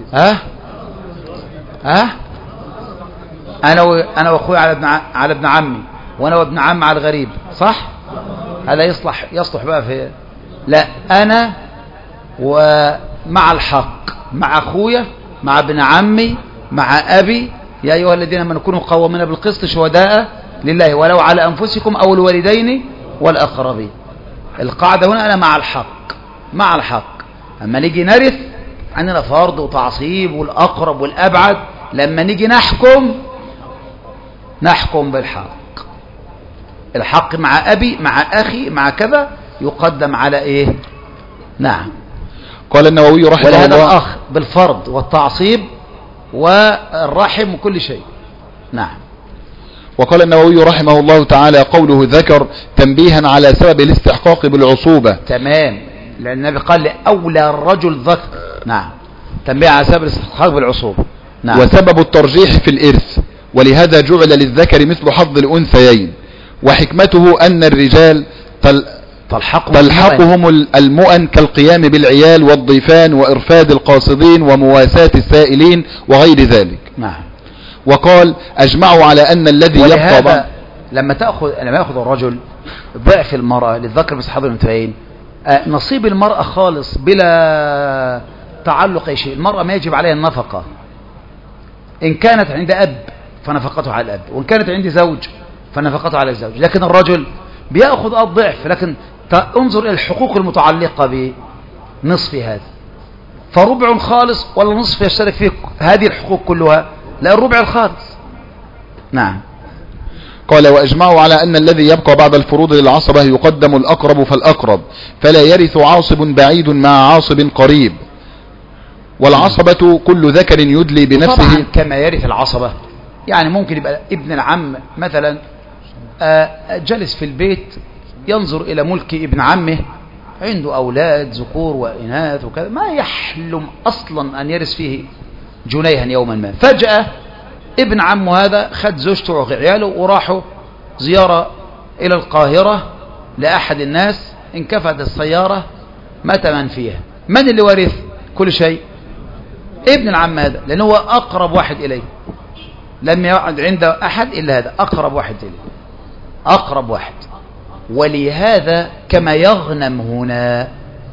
انا واخويا على ابن عمي وانا وابن عم على الغريب. صح؟ هذا يصلح بقى في لا انا ومع الحق مع اخويا مع ابن عمي مع ابي. يا ايها الذين امنوا كونوا قوامين بالقسط شهداء لله ولو على انفسكم او الوالدين والاقربين. القاعده هنا انا مع الحق. اما نيجي نرث عندنا فرض وتعصيب والاقرب والابعد. لما نيجي نحكم بالحق. الحق مع ابي مع اخي مع كذا يقدم على ايه؟ نعم. قال النووي رحمه الله ولهذا الاخ بالفرض والتعصيب والرحم وكل شيء. نعم. وقال النووي رحمه الله تعالى قوله ذكر تنبيها على سبب الاستحقاق بالعصوبة. تمام. لأن النبي قال لأولى الرجل ذكر. نعم. تنبيه على سبب الاستحقاق بالعصوبة. نعم. وسبب الترجيح في الإرث ولهذا جعل للذكر مثل حظ الأنثيين. وحكمته أن الرجال تلحقهم المؤن كالقيام بالعيال والضيفان وإرفاد القاصدين ومواساة السائلين وغير ذلك. نعم. وقال أجمعوا على أن الذي يبقى لما يأخذ الرجل ضعف المرأة للذكر مثل حظ الأنثيين نصيب المرأة خالص بلا تعلق أي شيء. المرأة ما يجب عليها النفقة. إن كانت عند أب فنفقته على الأب، وإن كانت عند زوج فنفقته على الزوج. لكن الرجل بيأخذ الضعف. لكن انظر إلى الحقوق المتعلقة بنصف هذا. فربع خالص ولا نصف يشترك فيه هذه الحقوق كلها؟ لا، الربع الخالص. نعم. قال وأجمعوا على أن الذي يبقى بعد الفروض للعصبة يقدم الأقرب فالأقرب فلا يرث عاصب بعيد مع عاصب قريب. والعصبة كل ذكر يدلي بنفسه. طبعا كما يرث العصبة. يعني ممكن يبقى ابن العم مثلا جلس في البيت ينظر إلى ملك ابن عمه، عنده أولاد ذكور وإناث وكذا، ما يحلم أصلا أن يرث فيه جنيها يوما ما. فجأة ابن عمه هذا خد زوجته وعياله وراحوا زيارة إلى القاهرة لأحد الناس. انكفت السيارة مات من فيها. من اللي ورث كل شيء؟ ابن العم هذا، لأنه هو أقرب واحد إليه. لم يعد عنده أحد إلا هذا، أقرب واحد إليه، أقرب واحد. ولهذا كما يغنم هنا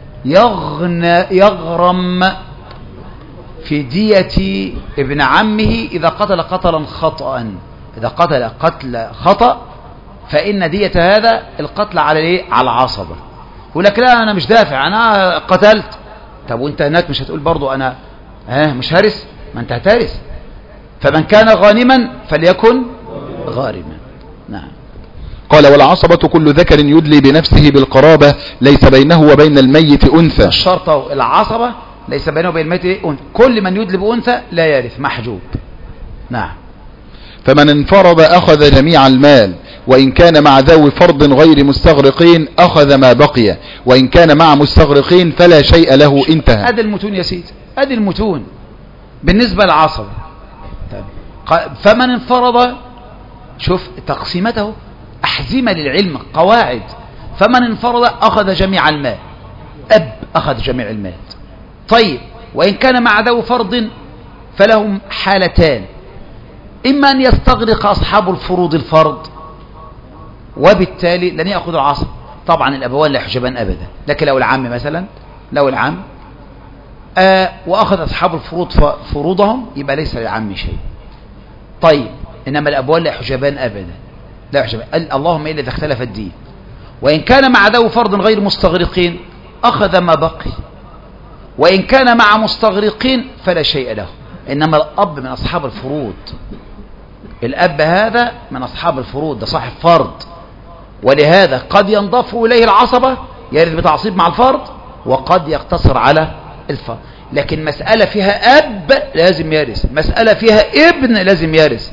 يغرم في دية ابن عمه إذا قتل قتلا خطأ. إذا قتل قتل خطأ فإن دية هذا القتل على ايه؟ على العصبة. يقول لك لا أنا مش دافع، أنا قتلت. طب وانت هناك مش هتقول برضو أنا مش هارس؟ ما انت هتارس. فمن كان غانما فليكن غارما. نعم. قال والعصبة كل ذكر يدلي بنفسه بالقرابة ليس بينه وبين الميت أنثى. الشرط العصبة ليس بينه وبين الميت أنثى، كل من يدلي بأنثى لا يرث، محجوب. نعم. فمن انفرد أخذ جميع المال، وإن كان مع ذوي فرض غير مستغرقين أخذ ما بقي، وإن كان مع مستغرقين فلا شيء له. انتهى. هذه المتون يا سيدي، هذه المتون بالنسبة للعصبة. فمن انفرد، شوف تقسيمته أحزمة للعلم، قواعد. فمن انفرد أخذ جميع المال، أب أخذ جميع المال. طيب وإن كان مع ذوي فرض فلهم حالتان، إما أن يستغرق أصحاب الفروض الفرض وبالتالي لن يأخذوا العصر. طبعا الأبوان لا يحجبان أبدا، لكن لو العم مثلا، لو العم وأخذ أصحاب الفروض فروضهم يبقى ليس للعم شيء. طيب إنما الأبوان لا يحجبان أبدا، لا يحجبان، اللهم إلا إذا اختلف الدين. وإن كان مع ذوي فرض غير مستغرقين أخذ ما بقي، وإن كان مع مستغرقين فلا شيء له. إنما الأب من أصحاب الفروض، الأب هذا من أصحاب الفروض، ده صاحب فرض، ولهذا قد ينضاف إليه العصبة يرث بتعصيب مع الفرض، وقد يقتصر على الفرض. لكن مسألة فيها أب لازم يرث، مسألة فيها ابن لازم يرث.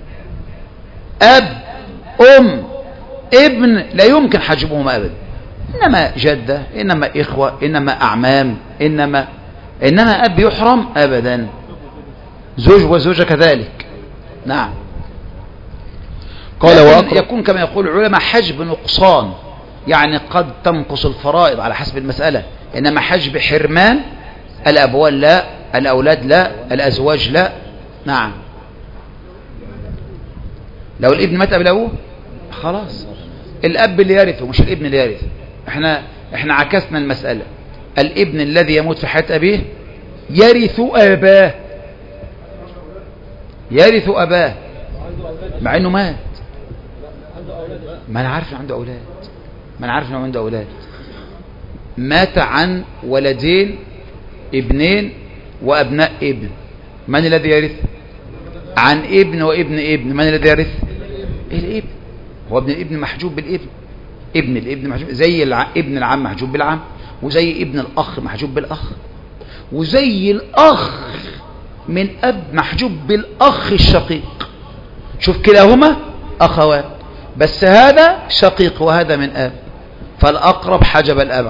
أب ابن لا يمكن حجبهما أبدا، إنما جدة، إنما إخوة، إنما أعمام، إنما أب يحرم أبدا. زوج وزوجة كذلك. نعم. قال يكون كما يقول العلماء حجب نقصان، يعني قد تنقص الفرائض على حسب المسألة، إنما حجب حرمان الأبوان لا، الأولاد لا، الأزواج لا. نعم. لو الابن مات قبل أبوه خلاص الأب اللي يرثه مش الابن اللي يرث. احنا عكسنا المسألة، الابن الذي يموت في حياة أبيه يرث أباه، يرث أباه مع أنه مات. ما أنا عارف أنه عنده أولاد، ما أنا عارف أنه عنده أولاد. مات عن ولدين، ابنين وأبناء ابن، من الذي يرث؟ عن ابن وابن ابن، من الذي يرث؟ الابن. هو ابن الابن محجوب بالابن، ابن الابن محجوب، زي ابن العم محجوب بالعم، وزي ابن الأخ محجوب بالأخ، وزي الأخ من أب محجوب بالأخ الشقيق. شوف كلاهما أخوان، بس هذا شقيق وهذا من أب، فالأقرب حجب الأبعد،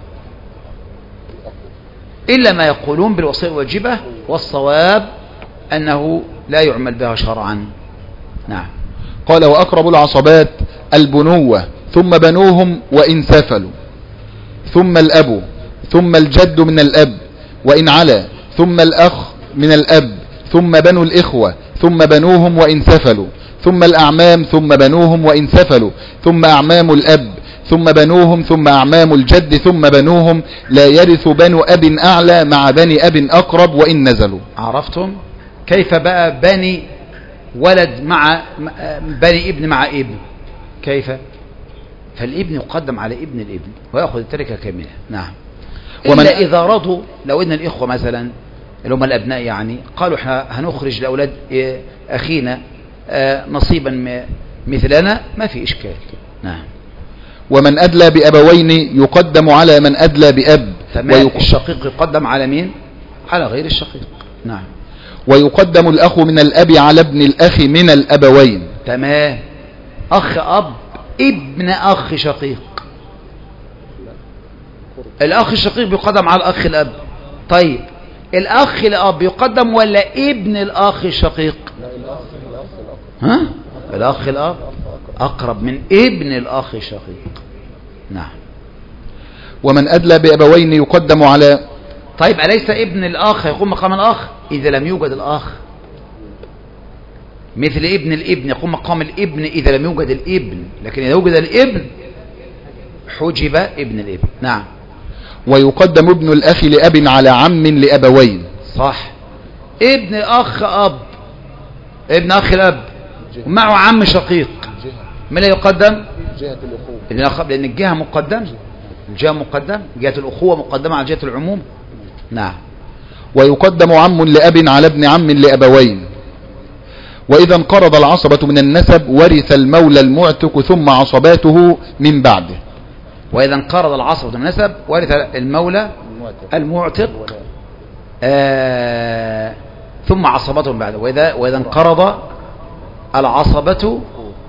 إلا ما يقولون بالوصية الواجبة، والصواب أنه لا يعمل بها شرعا. نعم. قال وأقرب العصبات البنوة، ثم بنوهم وإن سفلوا، ثم الأب، ثم الجد من الأب وإن علا، ثم الأخ من الأب، ثم بنو الإخوة، ثم بنوهم وإن سفلوا، ثم الأعمام، ثم بنوهم وإن سفلوا، ثم أعمام الأب، ثم بنوهم، ثم أعمام الجد، ثم بنوهم. لا يرث بنو أب أعلى مع بني أب أقرب وإن نزلوا. عرفتم كيف بقى بني ولد مع بني ابن مع ابن؟ كيف؟ فالابن يقدم على ابن الابن ويأخذ التركة كاملة. نعم. إلا إذا رضوا، لو إن الإخوة مثلا اللي هم الأبناء يعني قالوا احنا هنخرج لأولاد أخينا نصيبا مثلنا، ما في إشكال. نعم. ومن أدلى بأبوين يقدم على من أدلى بأب. الشقيق يقدم على مين؟ على غير الشقيق. نعم. ويقدم الأخ من الأب على ابن الأخ من الأبوين. تمام. أخ أب ابن أخ شقيق، الأخ الشقيق بيقدم على الأخ الأب. طيب الأخ الأب يقدم ولا ابن الأخ الشقيق؟ ها؟ الأخ الأب أقرب من ابن الأخ الشقيق. نعم. ومن أدلى بأبوين يقدم على. طيب أليس ابن الأخ يقوم مقام الأخ إذا لم يوجد الأخ؟ مثل ابن الابن يقوم مقام الابن إذا لم يوجد الابن، لكن إذا وجد الابن حجب ابن الابن. نعم. ويقدم ابن الأخ لأب على عم لأبوين. صح. ابن أخ أب، ابن أخ الأب ومعه عم شقيق، من لا يقدم؟ جهة الأخوة، لأن الجهة مقدمة، الجهة مقدمة، جهة الأخوة مقدمة على جهة العموم. نعم. ويقدم عم لأب على ابن عم لأبوين. وإذا انقرض العصبة من النسب ورث المولى المعتق ثم عصباته من بعده. وإذا انقرض العصبة من النسب ورث المولى المعتق ثم عصبته من بعده. وإذا انقرض العصبة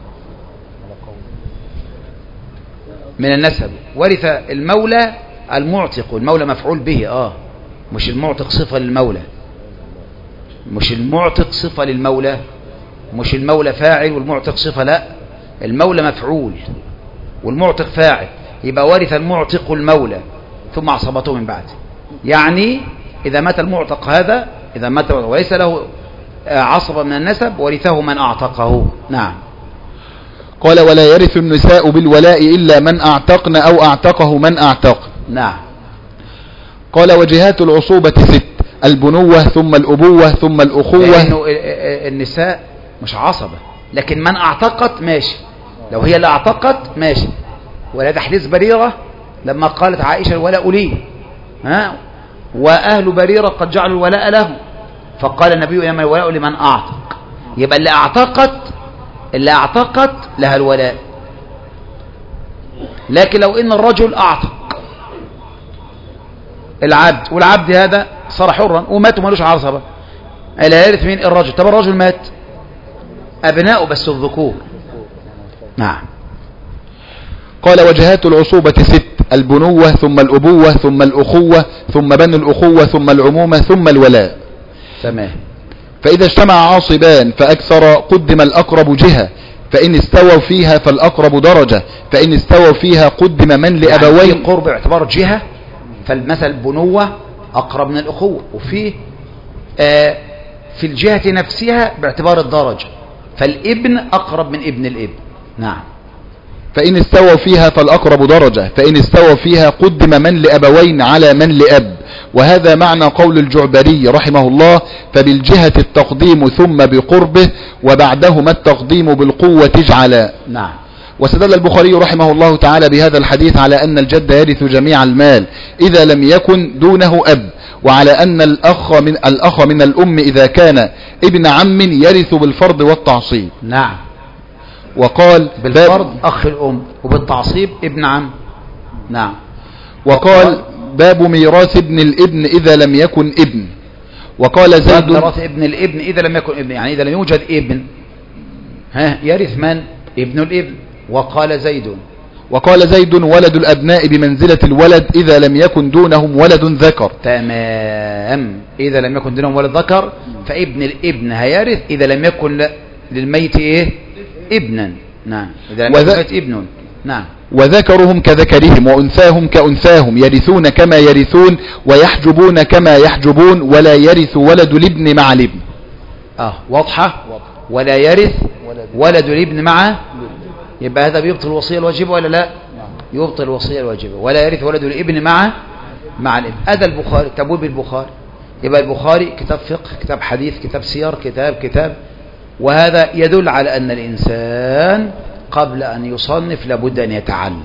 من النسب ورث المولى المعتق. المولى مفعول به، مش المعتق صفة للمولى، مش المعتق صفة للمولى، مش المولى فاعل والمعتق صفة، لا، المولى مفعول والمعتق فاعل. يبقى ورث المعتق المولى ثم عصبته من بعده. يعني إذا مات المعتق هذا، إذا مات وليس له عصبة من النسب ورثه من أعتقه. نعم. قال ولا يرث النساء بالولاء إلا من أعتقن أو أعتقه من أعتق. نعم. قال وجهات العصوبة 6: البنوة ثم الأبوة ثم الأخوة. لأنه النساء مش عصبة، لكن من أعتقت ماشي، لو هي اللي أعتقت ماشي. ولا حديث بريرة لما قالت عائشة الولاء لي، وأهل بريرة قد جعلوا الولاء له، فقال النبي إنما الولاء لمن أعتق. يبقى اللي أعتقت لها الولاء. لكن لو إن الرجل أعتق العبد، والعبد هذا صار حرا ومات ومالوش عصبة، لا يرث مين؟ الرجل. طب الرجل مات، أبناؤه بس الذكور. نعم. قال وجهات العصوبة 6: البنوة ثم الأبوة ثم الأخوة ثم بن الأخوة ثم العمومة ثم الولاء. تمام. فإذا اجتمع عاصبان فأكثر قدم الأقرب جهة، فإن استووا فيها فالأقرب درجة، فإن استووا فيها قدم من لأبوين. يعني قرب اعتبار جهة، فالمثل البنوة أقرب من الأخوة، وفيه في الجهة نفسها باعتبار الدرجة، فالابن أقرب من ابن الابن. نعم. فإن استووا فيها فالأقرب درجة، فإن استووا فيها قدم من لأبوين على من لأب. وهذا معنى قول الجعبري رحمه الله: فبالجهة التقديم ثم بقربه وبعدهما التقديم بالقوة اجعلا. نعم. واستدل البخاري رحمه الله تعالى بهذا الحديث على أن الجد يرث جميع المال إذا لم يكن دونه أب، وعلى أن الأخ من الأم إذا كان ابن عم يرث بالفرض والتعصيب. نعم. وقال بالفرض أخ الأم وبالتعصيب ابن عم. نعم. وقال باب ميراث ابن الابن إذا لم يكن ابن. وقال زيد ميراث ابن الابن إذا لم يكن ابن، يعني إذا لم يوجد ابن يرث من؟ ابن الابن. وقال زيد ولد الأبناء بمنزلة الولد إذا لم يكن دونهم ولد ذكر. تمام. إذا لم يكن دونهم ولد ذكر فابن الابن هيرث إذا لم يكن للميت ابنا. نعم. إذا لم يكن للميت ابن. نعم. وذكرهم كذكرهم وأنثاهم كأنثاهم يرثون كما يرثون ويحجبون كما يحجبون ولا يرث ولد الابن مع الابن. واضحة. ولا يرث ولد الابن مع، يبقى هذا بيبطل الوصية الواجبة ولا لا؟ يبطل الوصية الواجبة. ولا يرث ولد الابن مع الابن. هذا البخاري، تبويب البخاري. يبقى البخاري كتاب فقه، كتاب حديث، كتاب سير، كتاب. وهذا يدل على أن الإنسان قبل أن يصنف لابد أن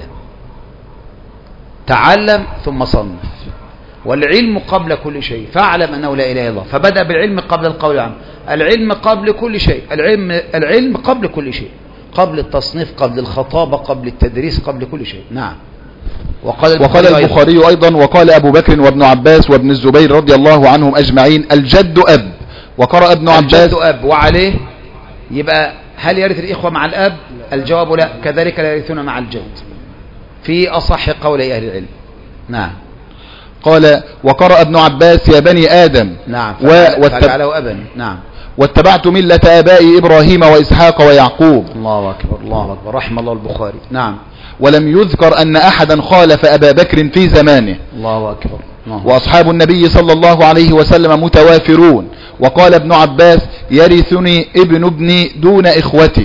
تعلم ثم صنف. والعلم قبل كل شيء، فاعلم أنه لا إله إلا الله. فبدأ بالعلم قبل القول عنه. العلم قبل كل شيء، العلم قبل كل شيء، قبل التصنيف، قبل الخطابة، قبل التدريس، قبل كل شيء. نعم. وقال البخاري أيضا وقال أبو بكر وابن عباس وابن الزبير رضي الله عنهم أجمعين: الجد أب. وقرأ ابن عباس الجد أب. وعليه يبقى هل يرث الإخوة مع الأب؟ الجواب لا، كذلك لا يرثون مع الجد في أصح قولي أهل العلم. نعم. قال وقرأ ابن عباس: يا بني آدم. نعم. فجعله أبا. نعم. واتبعت ملة آبائي إبراهيم وإسحاق ويعقوب. الله أكبر، الله أكبر، رحم الله البخاري. نعم. ولم يذكر أن أحدا خالف أبا بكر في زمانه. الله أكبر. وأصحاب النبي صلى الله عليه وسلم متوافرون. وقال ابن عباس: يرثني ابن ابني دون إخوتي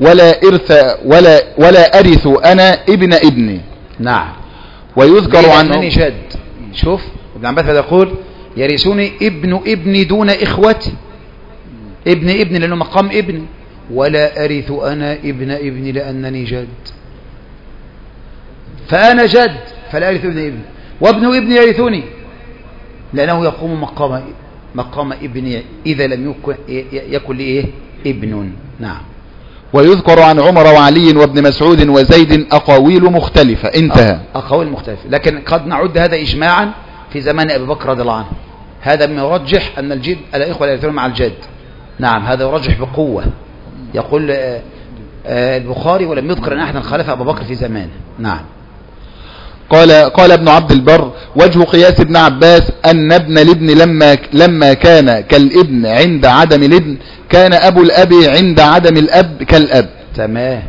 ولا أرث أنا ابن ابني. نعم. ويذكر عنه شد. شوف ابن عباس يقول: يرثني ابن ابني دون إخوتي. ابن لأنه مقام ابن، ولا أرث أنا ابن ابني لأنني جد، فأنا جد فلا أرث ابن ابني، وابن ابني يرثني لأنه يقوم مقام ابني إذا لم يكن لي ابن. نعم. ويذكر عن عمر وعلي وابن مسعود وزيد أقاويل مختلفة. انتهى. أقاويل مختلفة، لكن قد نعد هذا إجماعا في زمان أبي بكر رضي الله عنه. هذا ما يرجح أن الجد الإخوة لا يرثون مع الجد. نعم، هذا يرجح بقوة. يقول البخاري ولم يذكر أن أحدا خالف أبو بكر في زمانه. نعم. قال ابن عبد البر: وجه قياس ابن عباس أن ابن الابن لما كان كالابن عند عدم الابن كان أبو الأب عند عدم الأب كالأب. تمام.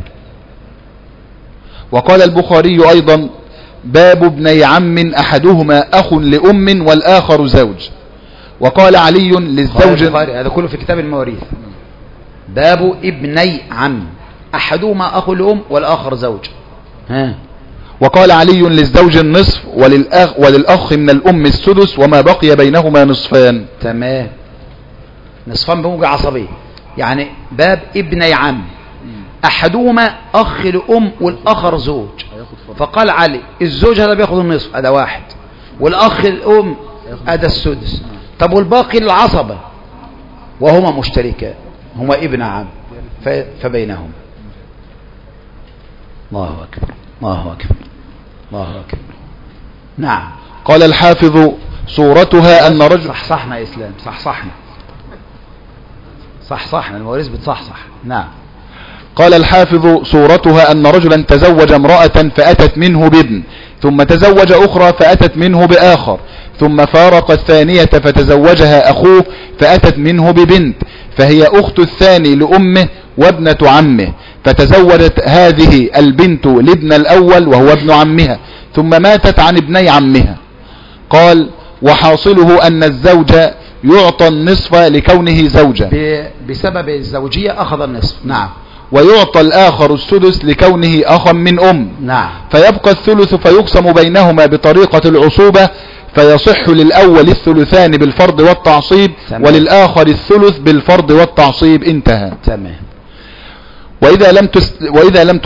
وقال البخاري أيضا: باب ابني عم أحدهما أخ لأم والآخر زوج. وقال علي للزوج، هذا كله في كتاب المواريث. باب ابني عم أحدهما أخ لأم والآخر زوج. وقال علي للزوج النصف وللأخ من الأم السدس وما بقي بينهما نصفان. تمام، نصفان بموجة عصبية. يعني باب ابني عم أحدهما أخ لأم والآخر زوج، فقال علي الزوج هذا بياخذ النصف، هذا واحد، والأخ الأم هذا السدس. طب والباقي العصبة وهما مشتركان، هما ابن عم فبينهم. الله أكبر الله أكبر الله أكبر. نعم. قال الحافظ: صورتها أن رجل. صحصحنا يا إسلام، صحصحنا المواريث بتصحصح. نعم. قال الحافظ: صورتها أن رجلا تزوج امرأة فأتت منه بابن، ثم تزوج أخرى فأتت منه بآخر، ثم فارق الثانية فتزوجها أخوه فأتت منه ببنت، فهي أخت الثاني لأمه وابنة عمه، فتزوجت هذه البنت لابن الأول وهو ابن عمها، ثم ماتت عن ابني عمها. قال: وحاصله أن الزوج يعطى النصف لكونه زوجا، بسبب الزوجية أخذ النصف. نعم. ويعطى الآخر السدس لكونه أخا من أم. نعم. فيبقى الثلث فيقسم بينهما بطريقة العصوبة، فيصح للأول الثلثان بالفرض والتعصيب. تمام. وللآخر الثلث بالفرض والتعصيب. انتهى. تمام. وإذا لم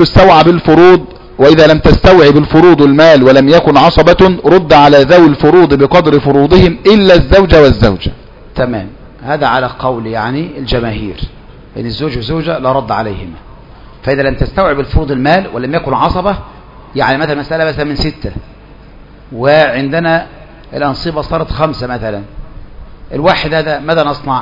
تستوعب الفروض المال ولم يكن عصبة رد على ذوي الفروض بقدر فروضهم إلا الزوج والزوجة. تمام. هذا على قول يعني الجماهير إن الزوج والزوجة لا رد عليهما. فإذا لم تستوعب الفروض المال ولم يكن عصبة، يعني مثلا مسألة من 6 وعندنا الأنصبة صارت 5 مثلا، الواحد هذا ماذا نصنع؟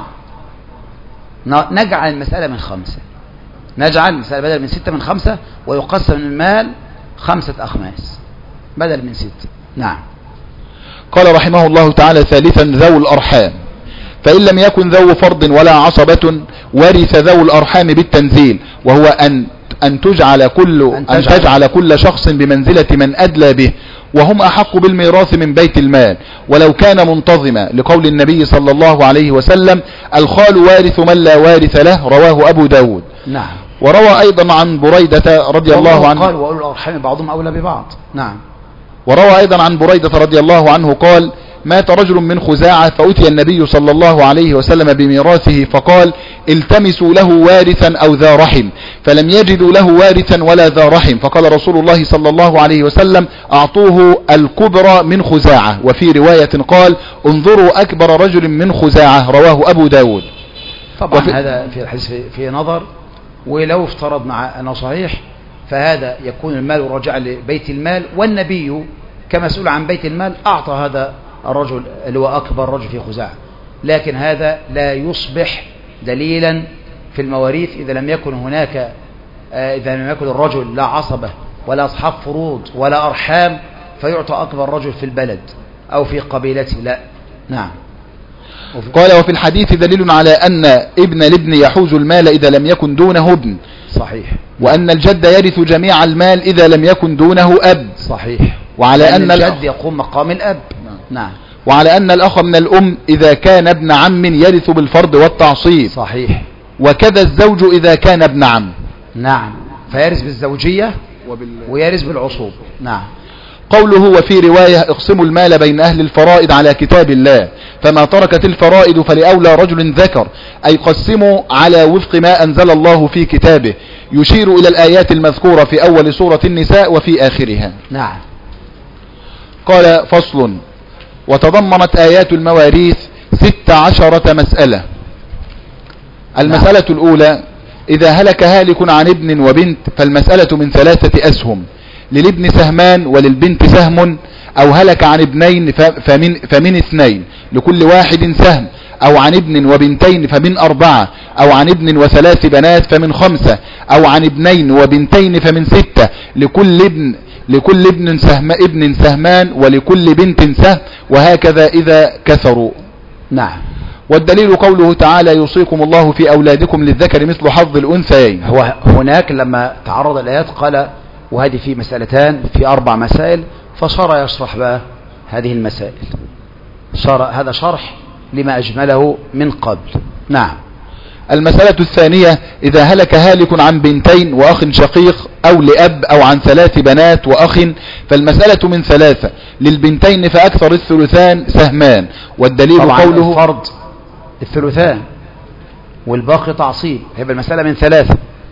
نجعل المسألة من 5، نجعل المسألة بدل من 6 من 5، ويقسم المال 5 أخماس بدل من 6. نعم. قال رحمه الله تعالى: ثالثا ذو الأرحام، فإن لم يكن ذو فرض ولا عصبة ورث ذو الأرحام بالتنزيل، وهو أن تجعل كل شخص بمنزلة من أدلى به، وهم أحق بالميراث من بيت المال ولو كان منتظما، لقول النبي صلى الله عليه وسلم: الخال وارث من لا وارث له، رواه أبو داود. نعم. وروى أيضا عن بريدة رضي الله عنه، قال: وأولو الأرحام بعضهم أولى ببعض. نعم. وروى أيضا عن بريدة رضي الله عنه قال: مات رجل من خزاعة فأتي النبي صلى الله عليه وسلم بميراثه فقال: التمسوا له وارثا أو ذا رحم، فلم يجدوا له وارثا ولا ذا رحم، فقال رسول الله صلى الله عليه وسلم: أعطوه الكبرى من خزاعة. وفي رواية قال: انظروا أكبر رجل من خزاعة، رواه أبو داود. طبعا هذا في الحديث في نظر، ولو افترضنا أنه صحيح فهذا يكون المال راجع لبيت المال، والنبي كمسؤول عن بيت المال أعطى هذا الرجل اللي هو أكبر رجل في خزاعة، لكن هذا لا يصبح دليلا في المواريث إذا لم يكن هناك إذا لم يكن الرجل لا عصبة ولا أصحاب فروض ولا أرحام فيعطى أكبر رجل في البلد أو في قبيلته. لا. نعم. قال: وفي الحديث دليل على أن ابن الابن يحوز المال إذا لم يكن دونه ابن. صحيح. وأن الجد يرث جميع المال إذا لم يكن دونه أب. صحيح. وعلى أن الجد يقوم مقام الأب. نعم. وعلى أن الأخ من الأم إذا كان ابن عم يرث بالفرض والتعصيب. صحيح. وكذا الزوج إذا كان ابن عم. نعم. فيرث بالزوجية ويرث بالعصوب. نعم. قوله وفي رواية اقسموا المال بين أهل الفرائض على كتاب الله، فما تركت الفرائض فلأولى رجل ذكر، أي قسموا على وفق ما أنزل الله في كتابه، يشير إلى الآيات المذكورة في أول سورة النساء وفي آخرها. نعم. قال فصل: وتضمنت آيات المواريث 16 مسألة. المسألة الأولى: إذا هلك هالك عن ابن وبنت فالمسألة من 3 أسهم، للابن سهمان وللبنت سهم، أو هلك عن ابنين فمن 2 لكل واحد سهم، أو عن ابن وبنتين فمن 4، أو عن ابن و3 بنات فمن 5، أو عن ابنين وبنتين فمن 6، لكل ابن سهمان ولكل بنت سهم، وهكذا إذا كثروا. نعم. والدليل قوله تعالى: يوصيكم الله في أولادكم للذكر مثل حظ الأنثيين. هو هناك لما تعرض الآيات قال وهذه في مسألتان في 4 مسائل، فصار يشرح بقى هذه المسائل. هذا شرح لما أجمله من قبل. نعم. المسألة الثانية: إذا هلك هالك عن بنتين وأخ شقيق أو لأب أو عن 3 بنات وأخ فالمسألة من 3، للبنتين فأكثر الثلثان سهمان. والدليل قوله: الفرض الثلثان والباقي تعصيب، هيبقى المسألة من 3،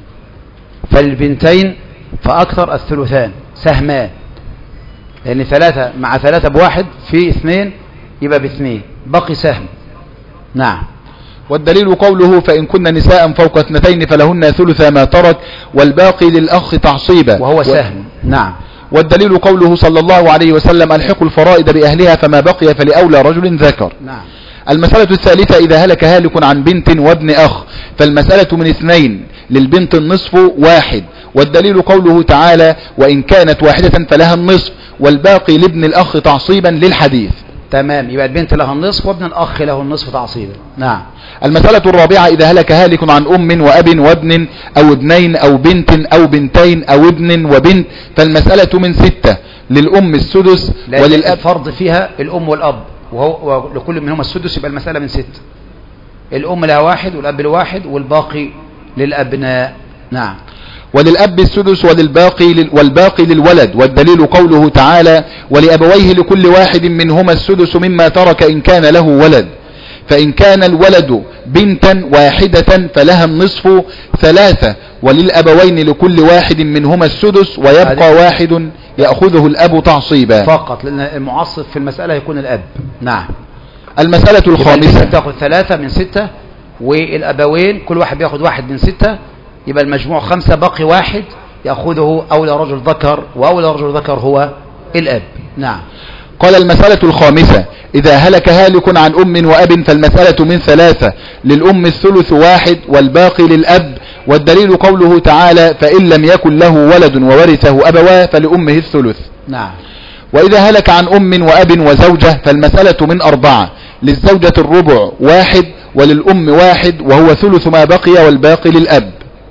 فالبنتين فأكثر الثلثان سهمان، لأن 3 مع 3 ب1 في 2 يبقى ب2 باقي سهم. نعم. والدليل قوله: فإن كن نساء فوق 2 فلهن ثلث ما ترك والباقي للأخ تعصيبا، وهو سهم. نعم. والدليل قوله صلى الله عليه وسلم: ألحقوا الفرائض بأهلها فما بقي فلأولى رجل ذكر. نعم. المسألة الثالثة: إذا هلك هالك عن بنت وابن أخ فالمسألة من 2، للبنت النصف 1. والدليل قوله تعالى: وإن كانت واحدة فلها النصف والباقي لابن الأخ تعصيبا، للحديث. تمام. يبقى البنت لها النصف وابن الأخ له النصف تعصيبا. نعم. المسألة الرابعة: إذا هلك هالك عن أم وأب وابن أو ابنين أو بنت أو بنتين أو ابن وبنت فالمسألة من 6، للأم السدس وللأب. الفرض فيها الأم والأب، ولكل منهما السدس، يبقى المسألة من 6. الأم لها 1 والأب له 1 والباقي للأبناء. نعم. وللأب السدس والباقي للولد. والدليل قوله تعالى: ولأبويه لكل واحد منهما السدس مما ترك إن كان له ولد، فإن كان الولد بنتا واحدة فلها النصف 3، وللأبوين لكل واحد منهما السدس ويبقى واحد يأخذه الأب تعصيبا فقط، لأن المعصب في المسألة يكون الأب. نعم. المسألة الخامسة: تأخذ 3 من 6، والأبوين كل واحد بيأخذ 1 من 6، يبقى المجموع 5، باقي 1 يأخذه أولى رجل ذكر، وأولى رجل ذكر هو الأب. نعم. قال المسألة الخامسة: إذا هلك هالك عن أم وأب فالمسألة من 3، للأم الثلث 1 والباقي للأب. والدليل قوله تعالى: فإن لم يكن له ولد وورثه أبواه فلأمه الثلث. نعم. وإذا هلك عن أم وأب وزوجة فالمسألة من 4، للزوجة الربع 1 وللأم 1 وهو ثلث ما بقي والباقي للأب.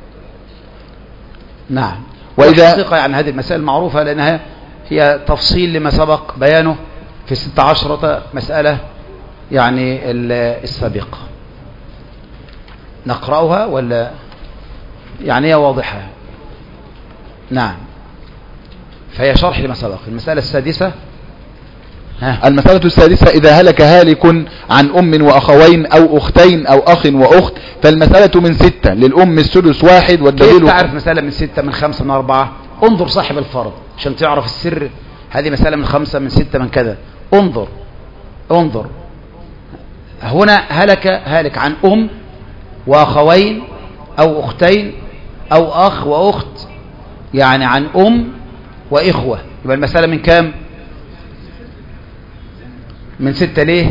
نعم. وإذا الحقيقة يعني هذه المسائل معروفة، لأنها هي تفصيل لما سبق بيانه في 16 مسألة يعني السابقة. نقرأها ولا يعني هي واضحة؟ نعم. فهي شرح لما سبق. المسألة السادسة: المسألة السادسة: إذا هلك هالك عن أم وأخوين أو أختين أو أخ وأخت فالمسألة من 6، للأم السدس 1. والدليل كيف تعرف مسألة من 6 من 5 من 4؟ انظر صاحب الفرض عشان تعرف السر. هذه مسألة من 5 من 6 من كذا. انظر هنا هلك عن أم وأخوين أو أختين أو أخ وأخت، يعني عن أم وإخوة، يبقى المسألة من كام؟ من 6. ليه؟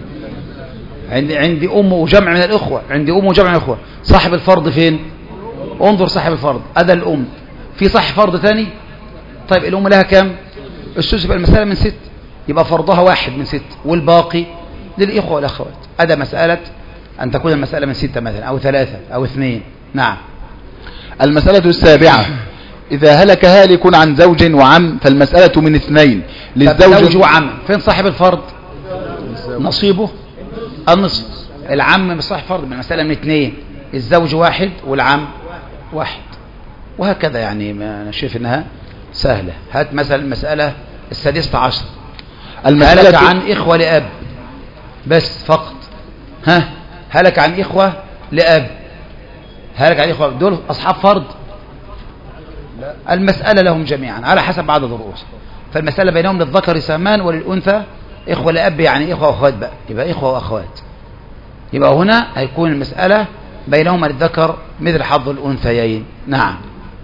عندي أم وجمع من الإخوة، عندي أم وجمع من الإخوة. صاحب الفرض فين؟ انظر صاحب الفرض، أدى الأم. في صاحب فرض ثاني؟ طيب الأم لها كام؟ السدس، يبقى المسألة من 6، يبقى فرضها 1 من 6 والباقي للإخوة والأخوات. أدى مسألة أن تكون المسألة من 6 مثلا أو 3 أو 2. نعم. المسألة السابعة: إذا هلك هالك عن زوج وعم فالمسألة من 2، للزوج وعم. فين صاحب الفرض؟ نصيبه النصف. العم مش صاحب فرض، من المسألة من 2، الزوج 1 والعم 1، وهكذا. يعني أنا شايف إنها سهلة. هات مثلا المسألة السادسة عشر. المسألة هلك عن إخوة لأب بس فقط. هلك عن إخوة لأب، هلك عن إخوة دول أصحاب فرض؟ المسألة لهم جميعا على حسب عدد الرؤوس، فالمسألة بينهم للذكر سهمان وللأنثى إخوة لأب، يعني إخوة وأخوات بقى، يبقى إخوة وأخوات. يبقى هنا هيكون المسألة بينهما للذكر مثل حظ الأنثيين. نعم.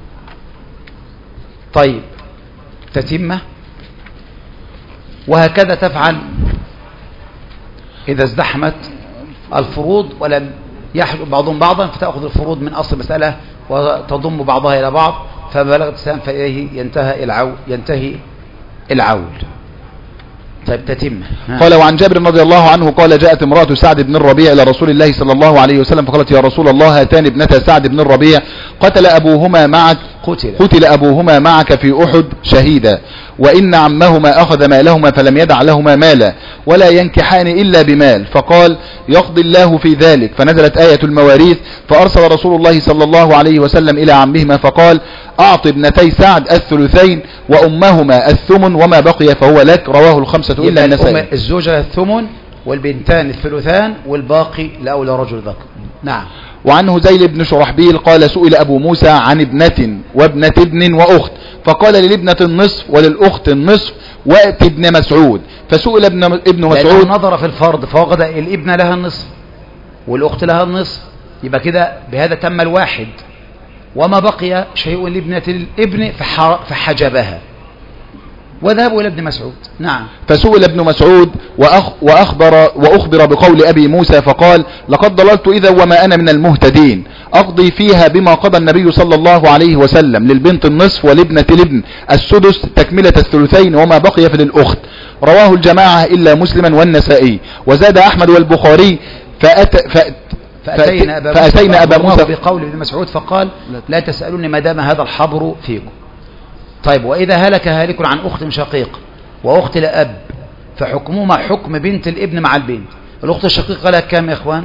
طيب تتمة. وهكذا تفعل إذا ازدحمت الفروض ولم يحجب بعضهم بعضا، فتأخذ الفروض من أصل المسألة وتضم بعضها إلى بعض، فبلغت السلام فإليه ينتهي العول. طيب تتم. قال وعن جابر رضي الله عنه قال جاءت امرأة سعد بن الربيع إلى رسول الله صلى الله عليه وسلم فقالت يا رسول الله هاتان ابنتا سعد بن الربيع قتل أبوهما معك في أحد شهيدا، وإن عمهما أخذ مالهما فلم يدع لهما مالا ولا ينكحان إلا بمال، فقال يقضي الله في ذلك، فنزلت آية المواريث، فأرسل رسول الله صلى الله عليه وسلم إلى عمهما فقال أعط ابنتي سعد الثلثين وأمهما الثمن وما بقي فهو لك. رواه الخمسة إلا النسائي. الزوجة الثمن والبنتان الثلثان والباقي لأولى رجل ذكر. نعم. وعنه هذيل بن شرحبيل قال سئل أبو موسى عن ابنة وابنة ابن وأخت، فقال للابنة النصف وللأخت النصف وأت ابن مسعود، فسئل ابن مسعود نظر في الفرض فوجد الابنة لها النصف والأخت لها النصف، يبقى كده بهذا تم الواحد، وما بقي شيء لابنة الابن فحجبها، وذهبوا إلى ابن مسعود. نعم. فسئل ابن مسعود وأخبر بقول أبي موسى فقال لقد ضللت إذا وما أنا من المهتدين، أقضي فيها بما قضى النبي صلى الله عليه وسلم، للبنت النصف ولابنة الابن السدس تكملة الثلثين وما بقي فللأخت. رواه الجماعة إلا مسلما والنسائي. وزاد أحمد والبخاري فأتينا أبا موسى بقول ابن مسعود فقال لا تسألوني ما دام هذا الحبر فيكم. طيب وإذا هلك هالك عن أخت شقيق وأخت لأب فحكمهما حكم بنت الابن مع البنت. الأخت الشقيقة لها كام يا إخوان؟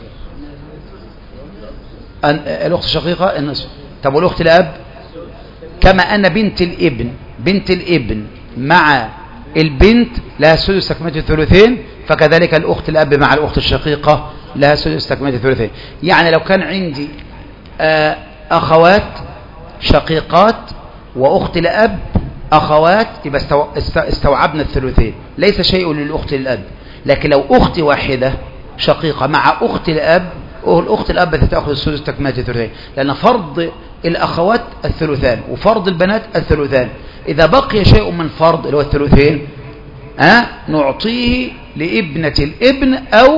الأخت الشقيقة النصف. طب والأخت لأب؟ كما أن بنت الابن مع البنت لها سدس تكملة الثلثين، فكذلك الأخت الأب مع الأخت الشقيقة لها سدس تكملة الثلثين. يعني لو كان عندي أخوات شقيقات وأخت لأب أخوات يبقى استوعبنا الثلثين، ليس شيء للأخت للأب. لكن لو أخت واحدة شقيقة مع أخت الأب، الأخت الأب تأخذ السدس تكملة الثلثين، لأن فرض الأخوات الثلثان وفرض البنات الثلثان. إذا بقي شيء من فرض اللي هو الثلثين نعطيه لابنة الابن أو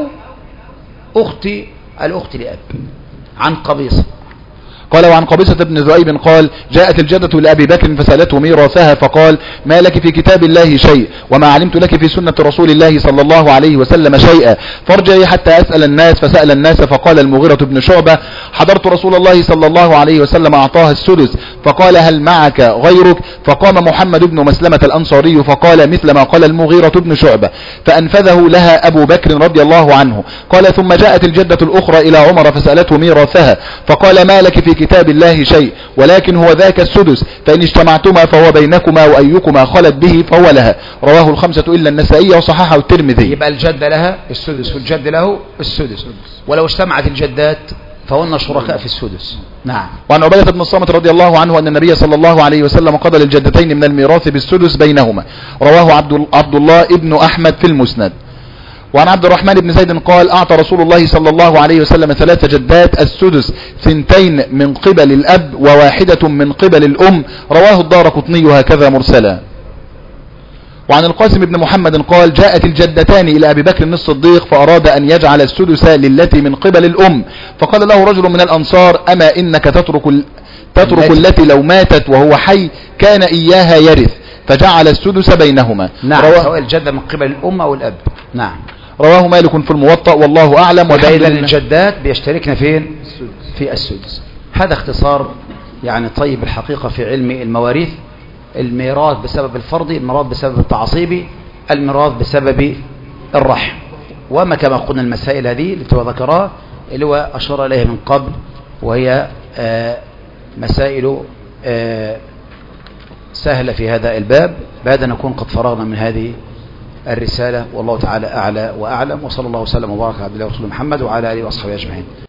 الأخت لأب. عن قبيصة قال وعن قبيصة بن ذؤيب قال جاءت الجدة لأبي بكر فسألته ميراثها فقال ما لك في كتاب الله شيء وما علمت لك في سنة رسول الله صلى الله عليه وسلم شيئا، فارجعي حتى أسأل الناس. فسأل الناس فقال المغيرة بن شعبة حضرت رسول الله صلى الله عليه وسلم أعطاها السدس، فقال هل معك غيرك؟ فقام محمد بن مسلمة الأنصاري فقال مثل ما قال المغيرة بن شعبة، فأنفذه لها أبو بكر رضي الله عنه. قال ثم جاءت الجدة الأخرى إلى عمر فسألته ميراثها فقال ما لك في كتاب الله شيء ولكن هو ذاك السدس، فإن اجتمعتما فهو بينكما وأيكما خلت به فهو لها. رواه الخمسة إلا النسائي وصححه الترمذي. يبقى الجدة لها السدس والجد له السدس، ولو اجتمعت الجدات فهن شركاء في السدس. نعم. وعن عبادة بن الصامت رضي الله عنه أن النبي صلى الله عليه وسلم قضى للجدتين من الميراث بالسدس بينهما. رواه عبد الله ابن أحمد في المسند. وعن عبد الرحمن بن زيد قال أعطى رسول الله صلى الله عليه وسلم 3 جدات السدس، 2 من قبل الأب و1 من قبل الأم. رواه الدارقطني هكذا مرسلا. وعن القاسم بن محمد قال جاءت الجدتان إلى أبي بكر الصديق فأراد أن يجعل السدس للتي من قبل الأم، فقال له رجل من الأنصار أما إنك تترك التي لو ماتت وهو حي كان إياها يرث، فجعل السدس بينهما. نعم. سواء الجدة من قبل الأم أو الأب. نعم. رواه مالك في الموطأ والله أعلم. وإذا الجدات بيشتركن فين؟ في السدس. هذا اختصار يعني طيب الحقيقة في علم المواريث. الميراث بسبب الفرض، الميراث بسبب التعصيب، الميراث بسبب الرحم. وما كما قلنا المسائل هذه اللي ذكرها اللي هو أشار إليها من قبل، وهي مسائل سهلة في هذا الباب. بهذا نكون قد فرغنا من هذه الرسالة، والله تعالى أعلى وأعلم، وصلى الله وسلم وبارك على عبد الله ورسوله محمد وعلى آله وأصحابه أجمعين.